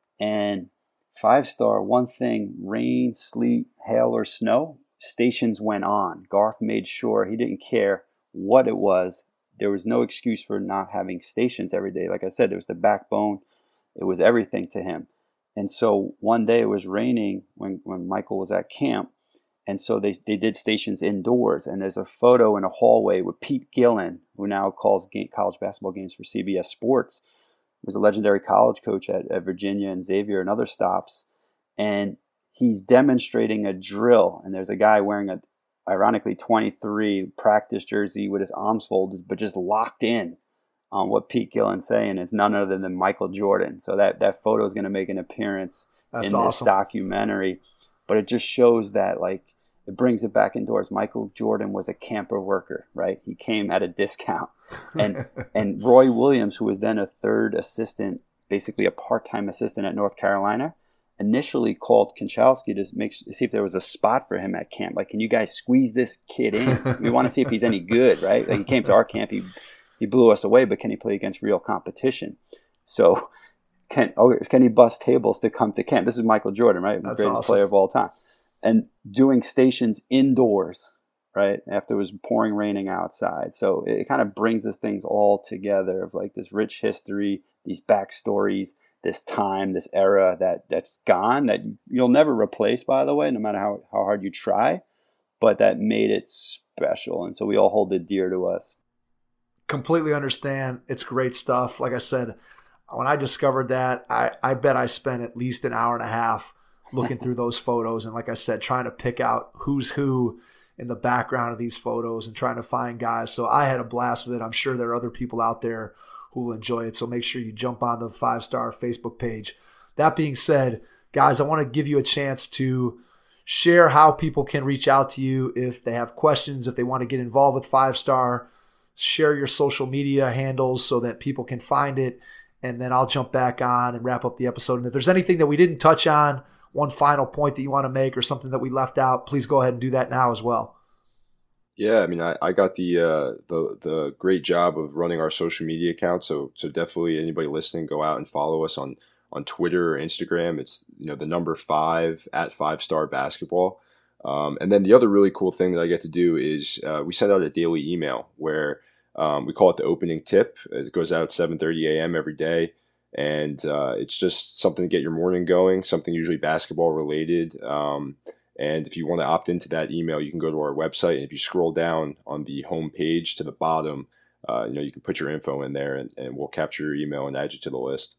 S3: and five star. One thing: rain, sleet, hail, or snow. Stations went on. Garth made sure he didn't care what it was. There was no excuse for not having stations every day. Like I said, there was the backbone. It was everything to him. And so one day it was raining when, when Michael was at camp. And so they, they did stations indoors. And there's a photo in a hallway with Pete Gillen, who now calls game, college basketball games for C B S Sports. He was a legendary college coach at, at Virginia and Xavier and other stops. And he's demonstrating a drill, and there's a guy wearing a, ironically, twenty-three practice jersey with his arms folded, but just locked in on what Pete Gillen's saying. It's none other than Michael Jordan. So that, that photo is going to make an appearance
S2: That's
S3: in
S2: awesome.
S3: this documentary. But it just shows that, like, it brings it back indoors. Michael Jordan was a camper worker, right? He came at a discount. And and Roy Williams, who was then a third assistant, basically a part-time assistant at North Carolina, initially called Konchalski to make to see if there was a spot for him at camp. Like, can you guys squeeze this kid in? We want to see if he's any good, right? Like, he came to our camp, he he blew us away, but can he play against real competition? So, can oh, can he bust tables to come to camp? This is Michael Jordan, right?
S2: That's
S3: Greatest
S2: awesome.
S3: player of all time, and doing stations indoors, right? After it was pouring, raining outside. So it, it kind of brings these things all together of like this rich history, these backstories, this time, this era that that's gone, that you'll never replace, by the way, no matter how, how hard you try, but that made it special. And so we all hold it dear to us.
S2: Completely understand. It's great stuff. Like I said, when I discovered that, I, I bet I spent at least an hour and a half looking through those photos. And like I said, trying to pick out who's who in the background of these photos and trying to find guys. So I had a blast with it. I'm sure there are other people out there who will enjoy it. So make sure you jump on the Five Star Facebook page. That being said, guys, I want to give you a chance to share how people can reach out to you if they have questions, if they want to get involved with Five Star. Share your social media handles so that people can find it. And then I'll jump back on and wrap up the episode. And if there's anything that we didn't touch on, one final point that you want to make or something that we left out, please go ahead and do that now as well.
S4: Yeah, I mean, I, I got the uh, the the great job of running our social media account. So so definitely anybody listening, go out and follow us on on Twitter or Instagram. It's you know the number five at Five Star Basketball. Um, and then the other really cool thing that I get to do is uh, we send out a daily email where um, we call it the opening tip. It goes out at seven thirty a.m. every day. And uh, it's just something to get your morning going, something usually basketball related. Um, and if you want to opt into that email, you can go to our website. And if you scroll down on the home page to the bottom, uh, you know, you can put your info in there and, and we'll capture your email and add you to the list.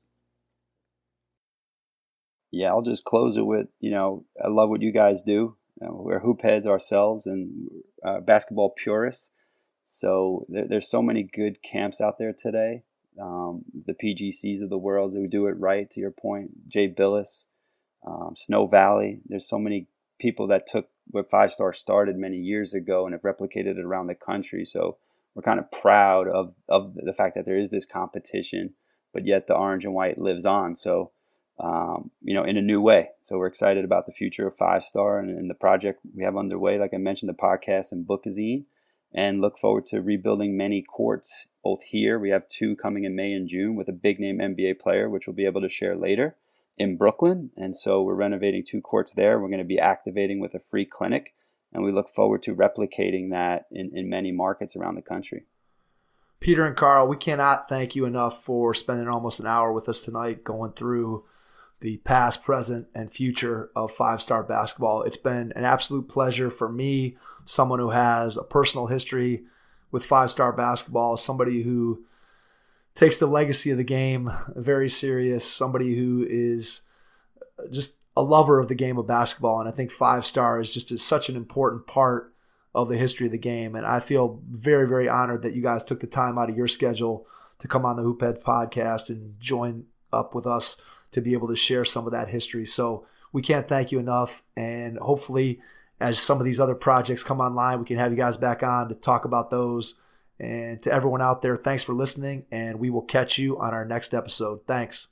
S3: Yeah, I'll just close it with, you know, I love what you guys do. You know, we're hoop heads ourselves and uh, basketball purists. So there, there's so many good camps out there today. Um, the P G Cs of the world who do it right, to your point. Jay Billis, um, Snow Valley. There's so many people that took what Five Star started many years ago and have replicated it around the country. So we're kind of proud of, of the fact that there is this competition, but yet the orange and white lives on. So, um, you know, in a new way. So we're excited about the future of Five Star and, and the project we have underway. Like I mentioned, the podcast and book-a-zine. And look forward to rebuilding many courts, both here. We have two coming in May and June with a big-name N B A player, which we'll be able to share later, in Brooklyn. And so we're renovating two courts there. We're going to be activating with a free clinic. And we look forward to replicating that in, in many markets around the country.
S2: Peter and Carl, we cannot thank you enough for spending almost an hour with us tonight going through the past, present, and future of five-star basketball. It's been an absolute pleasure for me, someone who has a personal history with five-star basketball, somebody who takes the legacy of the game very serious, somebody who is just a lover of the game of basketball. And I think five-star is just such an important part of the history of the game. And I feel very, very honored that you guys took the time out of your schedule to come on the Hoopheads podcast and join up with us to be able to share some of that history. So we can't thank you enough. And hopefully, as some of these other projects come online, we can have you guys back on to talk about those. And to everyone out there, thanks for listening, and we will catch you on our next episode. Thanks.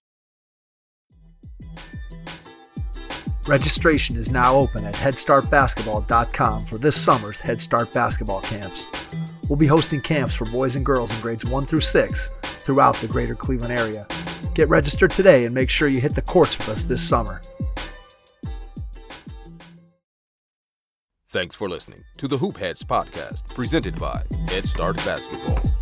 S2: Registration is now open at head start basketball dot com for this summer's Head Start basketball camps. We'll be hosting camps for boys and girls in grades one through six throughout the greater Cleveland area. Get registered today and make sure you hit the courts with us this summer.
S1: Thanks for listening to the Hoopheads podcast, presented by Head Start Basketball.